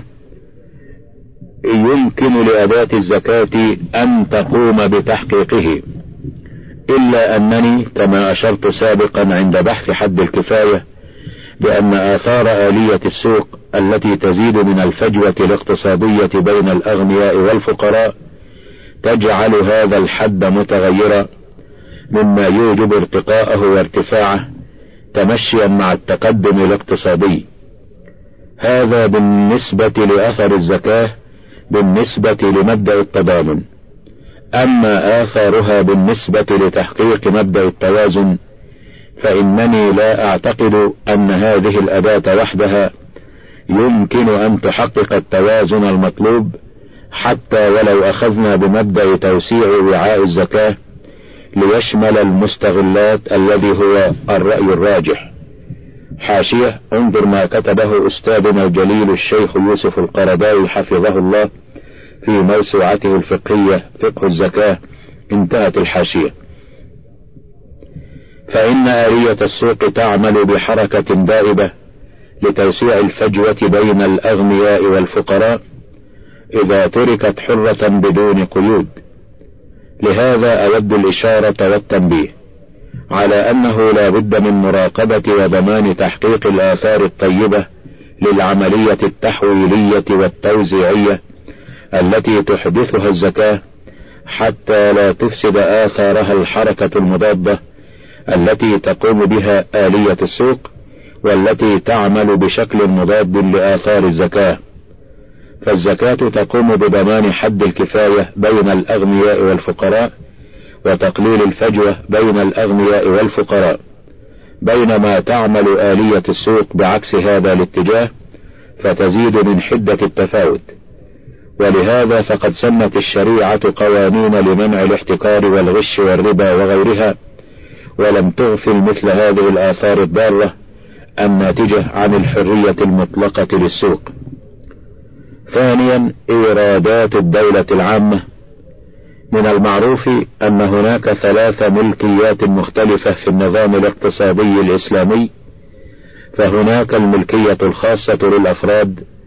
يمكن لأداة الزكاة أن تقوم بتحقيقه، إلا أنني كما أشرت سابقا عند بحث حد الكفاية بأن آثار آلية السوق التي تزيد من الفجوة الاقتصادية بين الأغنياء والفقراء تجعل هذا الحد متغيرا، مما يوجب ارتقاءه وارتفاعه تمشيا مع التقدم الاقتصادي. هذا بالنسبة لأثر الزكاة بالنسبة لمبدأ التضامن. أما آثارها بالنسبة لتحقيق مبدأ التوازن فإنني لا أعتقد أن هذه الأداة وحدها يمكن أن تحقق التوازن المطلوب، حتى ولو أخذنا بمبدأ توسيع وعاء الزكاة ليشمل المستغلات الذي هو الرأي الراجح. حاشية: انظر ما كتبه أستاذنا الجليل الشيخ يوسف القرداوي حفظه الله في موسوعته الفقهية فقه الزكاة. انتهت الحاشية. فإن آلية السوق تعمل بحركة دائبة لتوسيع الفجوة بين الأغنياء والفقراء إذا تركت حرة بدون قيود. لهذا أود الإشارة والتنبيه على أنه لا بد من مراقبة وضمان تحقيق الآثار الطيبة للعملية التحويلية والتوزيعية التي تحدثها الزكاة، حتى لا تفسد آثارها الحركة المضادة التي تقوم بها آلية السوق، والتي تعمل بشكل مضاد لآثار الزكاة. فالزكاة تقوم بضمان حد الكفاية بين الأغنياء والفقراء وتقليل الفجوة بين الأغنياء والفقراء، بينما تعمل آلية السوق بعكس هذا الاتجاه فتزيد من حدة التفاوت. ولهذا فقد سمت الشريعة قوانين لمنع الاحتكار والغش والربا وغيرها، ولم تغفل مثل هذه الآثار الضارة الناتجة عن الحرية المطلقة للسوق. ثانيا إيرادات الدولة العامة. من المعروف أن هناك 3 ملكيات مختلفة في النظام الاقتصادي الإسلامي، فهناك الملكية الخاصة للأفراد،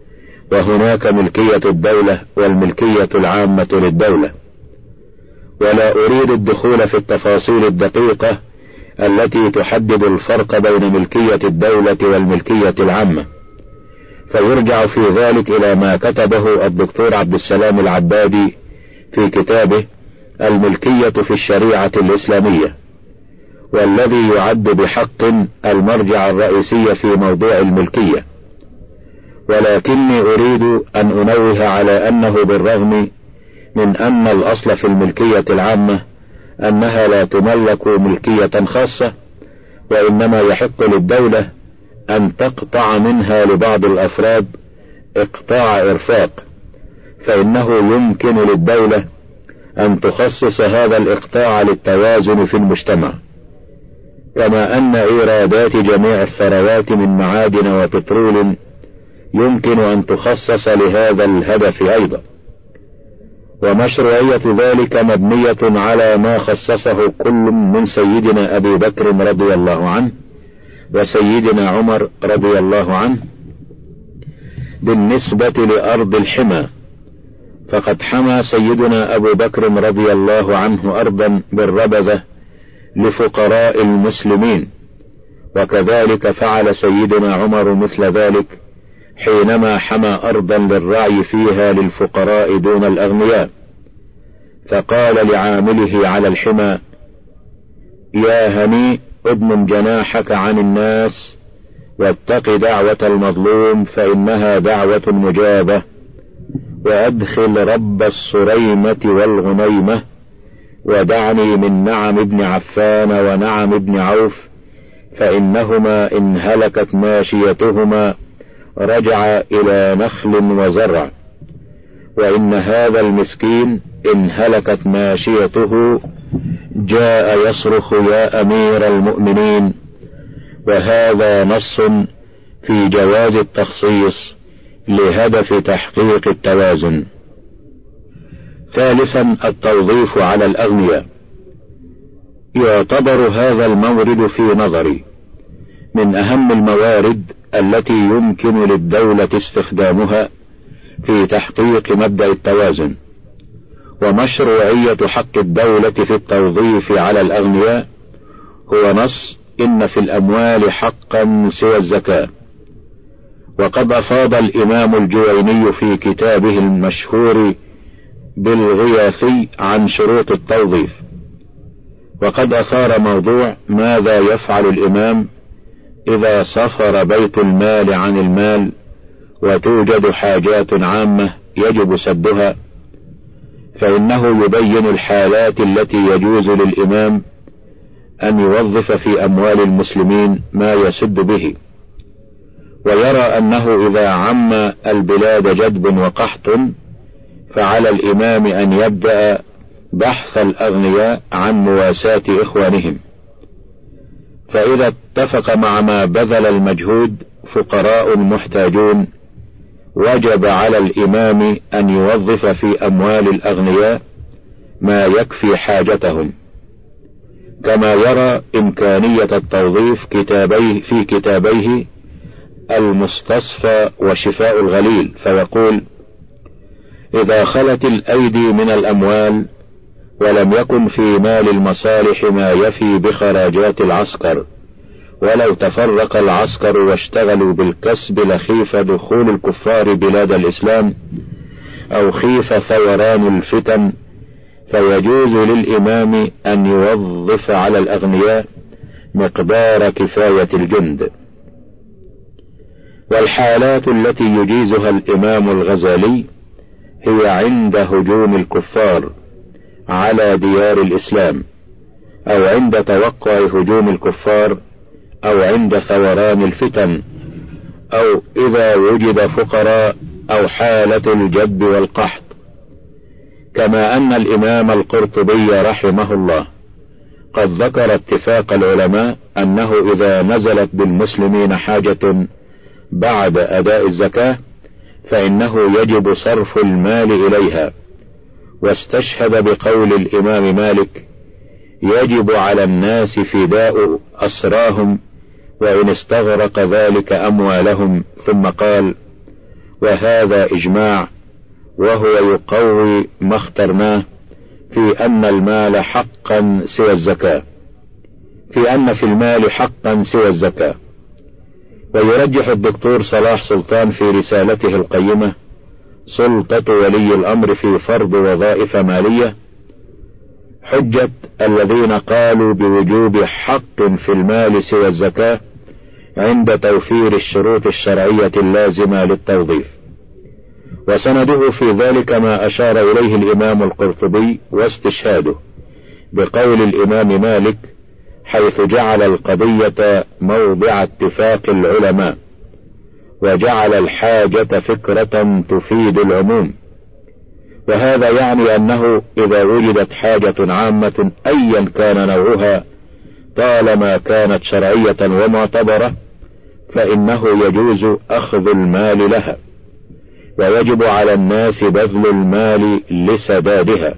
وهناك ملكية الدولة والملكية العامة للدولة. ولا أريد الدخول في التفاصيل الدقيقة التي تحدد الفرق بين ملكية الدولة والملكية العامة، فيرجع في ذلك إلى ما كتبه الدكتور عبد السلام العبادي في كتابه الملكية في الشريعة الإسلامية، والذي يعد بحق المرجع الرئيسي في موضوع الملكية. ولكني أريد أن أنوه على أنه بالرغم من أن الأصل في الملكية العامة أنها لا تملك ملكية خاصة، وإنما يحق للدولة أن تقطع منها لبعض الأفراد إقطاع إرفاق، فإنه يمكن للدولة أن تخصص هذا الإقطاع للتوازن في المجتمع، كما أن إيرادات جميع الثروات من معادن وبترول يمكن أن تخصص لهذا الهدف أيضا. ومشروعية ذلك مبنية على ما خصصه كل من سيدنا أبي بكر رضي الله عنه وسيدنا عمر رضي الله عنه بالنسبة لأرض الحمى، فقد حمى سيدنا أبو بكر رضي الله عنه أرضا بالربذة لفقراء المسلمين، وكذلك فعل سيدنا عمر مثل ذلك حينما حمى أرضا للرعي فيها للفقراء دون الأغنياء، فقال لعامله على الحمى: يا هني اضمم جناحك عن الناس واتق دعوة المظلوم فإنها دعوة مجابة، وأدخل رب الصريمة والغنيمة، ودعني من نعم ابن عفان ونعم ابن عوف، فإنهما إن هلكت ماشيتهما رجع إلى نخل وزرع، وإن هذا المسكين إن هلكت ماشيته جاء يصرخ يا أمير المؤمنين. وهذا نص في جواز التخصيص لهدف تحقيق التوازن. ثالثا، التوظيف على الأغنياء. يعتبر هذا المورد في نظري من أهم الموارد التي يمكن للدولة استخدامها في تحقيق مبدأ التوازن، ومشروعية حق الدولة في التوظيف على الأغنياء هو نص إن في الأموال حقا سوى الزكاة. وقد أفاض الإمام الجويني في كتابه المشهور بالغياثي عن شروط التوظيف، وقد أثار موضوع ماذا يفعل الإمام إذا صفر بيت المال عن المال وتوجد حاجات عامة يجب سدها، فإنه يبين الحالات التي يجوز للإمام أن يوظف في أموال المسلمين ما يسد به، ويرى أنه إذا عم البلاد جدب وقحط فعلى الإمام أن يبدأ بحث الأغنياء عن مواساة إخوانهم، فإذا اتفق مع ما بذل المجهود فقراء محتاجون وجب على الإمام أن يوظف في أموال الأغنياء ما يكفي حاجتهم، كما يرى إمكانية التوظيف في كتابيه المستصفى وشفاء الغليل، فيقول: إذا خلت الأيدي من الأموال ولم يكن في مال المصالح ما يفي بخراجات العسكر، ولو تفرق العسكر واشتغلوا بالكسب لخيف دخول الكفار بلاد الإسلام أو خيف ثوران الفتن، فيجوز للإمام أن يوظف على الأغنياء مقدار كفاية الجند. والحالات التي يجيزها الإمام الغزالي هي عند هجوم الكفار على ديار الإسلام، أو عند توقع هجوم الكفار، أو عند ثوران الفتن، أو إذا وجد فقراء، أو حالة الجد والقحط. كما أن الإمام القرطبي رحمه الله قد ذكر اتفاق العلماء أنه إذا نزلت بالمسلمين حاجة بعد أداء الزكاة فإنه يجب صرف المال إليها، واستشهد بقول الإمام مالك: يجب على الناس فداء أسراهم وإن استغرق ذلك أموالهم، ثم قال: وهذا إجماع، وهو يقوي ما اخترناه في أن المال حقا سوى الزكاة، في أن في المال حقا سوى الزكاة. ويرجح الدكتور صلاح سلطان في رسالته القيمة سلطة ولي الأمر في فرض وظائف مالية حجة الذين قالوا بوجوب حق في المال سوى الزكاة عند توفير الشروط الشرعية اللازمة للتوظيف. وسنده في ذلك ما أشار إليه الإمام القرطبي واستشهاده بقول الإمام مالك حيث جعل القضية موضع اتفاق العلماء وجعل الحاجة فكرة تفيد العموم. وهذا يعني أنه إذا وجدت حاجة عامة أيا كان نوعها طالما كانت شرعية ومعتبرة فإنه يجوز أخذ المال لها، ويجب على الناس بذل المال لسدادها.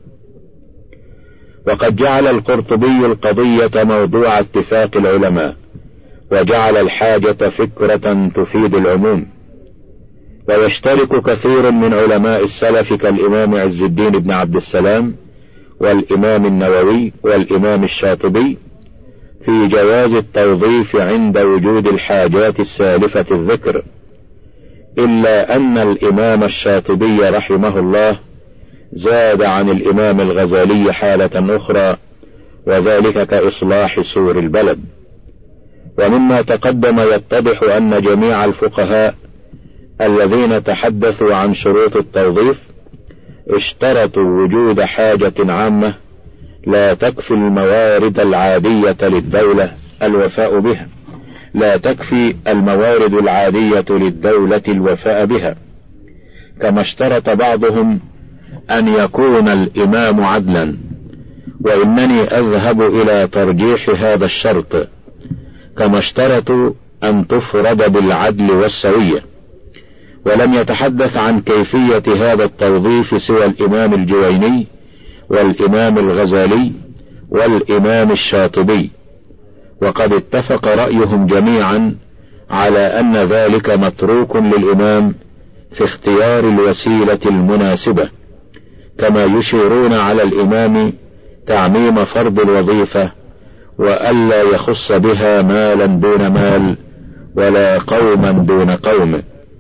وقد جعل القرطبي القضية موضوع اتفاق العلماء وجعل الحاجة فكرة تفيد العموم. ويشترك كثير من علماء السلف كالإمام عز الدين بن عبد السلام والإمام النووي والإمام الشاطبي في جواز التوظيف عند وجود الحاجات السالفة الذكر، إلا أن الإمام الشاطبي رحمه الله زاد عن الإمام الغزالي حالة أخرى، وذلك كإصلاح سور البلد. ومما تقدم يتضح أن جميع الفقهاء الذين تحدثوا عن شروط التوظيف اشترطوا وجود حاجة عامة لا تكفي الموارد العادية للدولة الوفاء بها، لا تكفي الموارد العادية للدولة الوفاء بها، كما اشترط بعضهم أن يكون الإمام عدلا، وإنني أذهب إلى ترجيح هذا الشرط، كما اشترطوا أن تفرض بالعدل والسوية. ولم يتحدث عن كيفية هذا التوظيف سوى الإمام الجويني والإمام الغزالي والإمام الشاطبي، وقد اتفق رأيهم جميعا على أن ذلك متروك للإمام في اختيار الوسيلة المناسبة، كما يشيرون على الإمام تعميم فرض الوظيفة وألا يخص بها مالا دون مال ولا قوما دون قوم.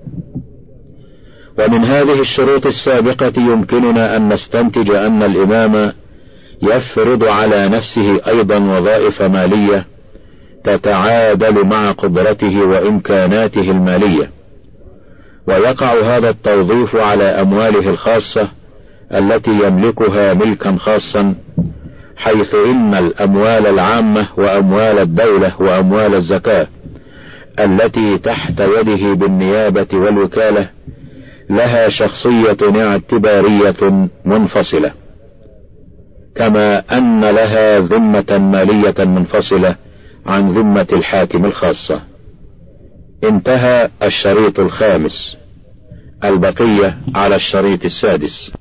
ومن هذه الشروط السابقة يمكننا أن نستنتج أن الإمام يفرض على نفسه أيضا وظائف مالية تتعادل مع قدرته وإمكاناته المالية، ويقع هذا التوظيف على أمواله الخاصة التي يملكها ملكا خاصا، حيث إن الأموال العامة وأموال الدولة وأموال الزكاة التي تحت يده بالنيابة والوكالة لها شخصية اعتبارية منفصلة، كما أن لها ذمة مالية منفصلة عن ذمة الحاكم الخاصة. انتهى الشريط الخامس، البقية على الشريط السادس.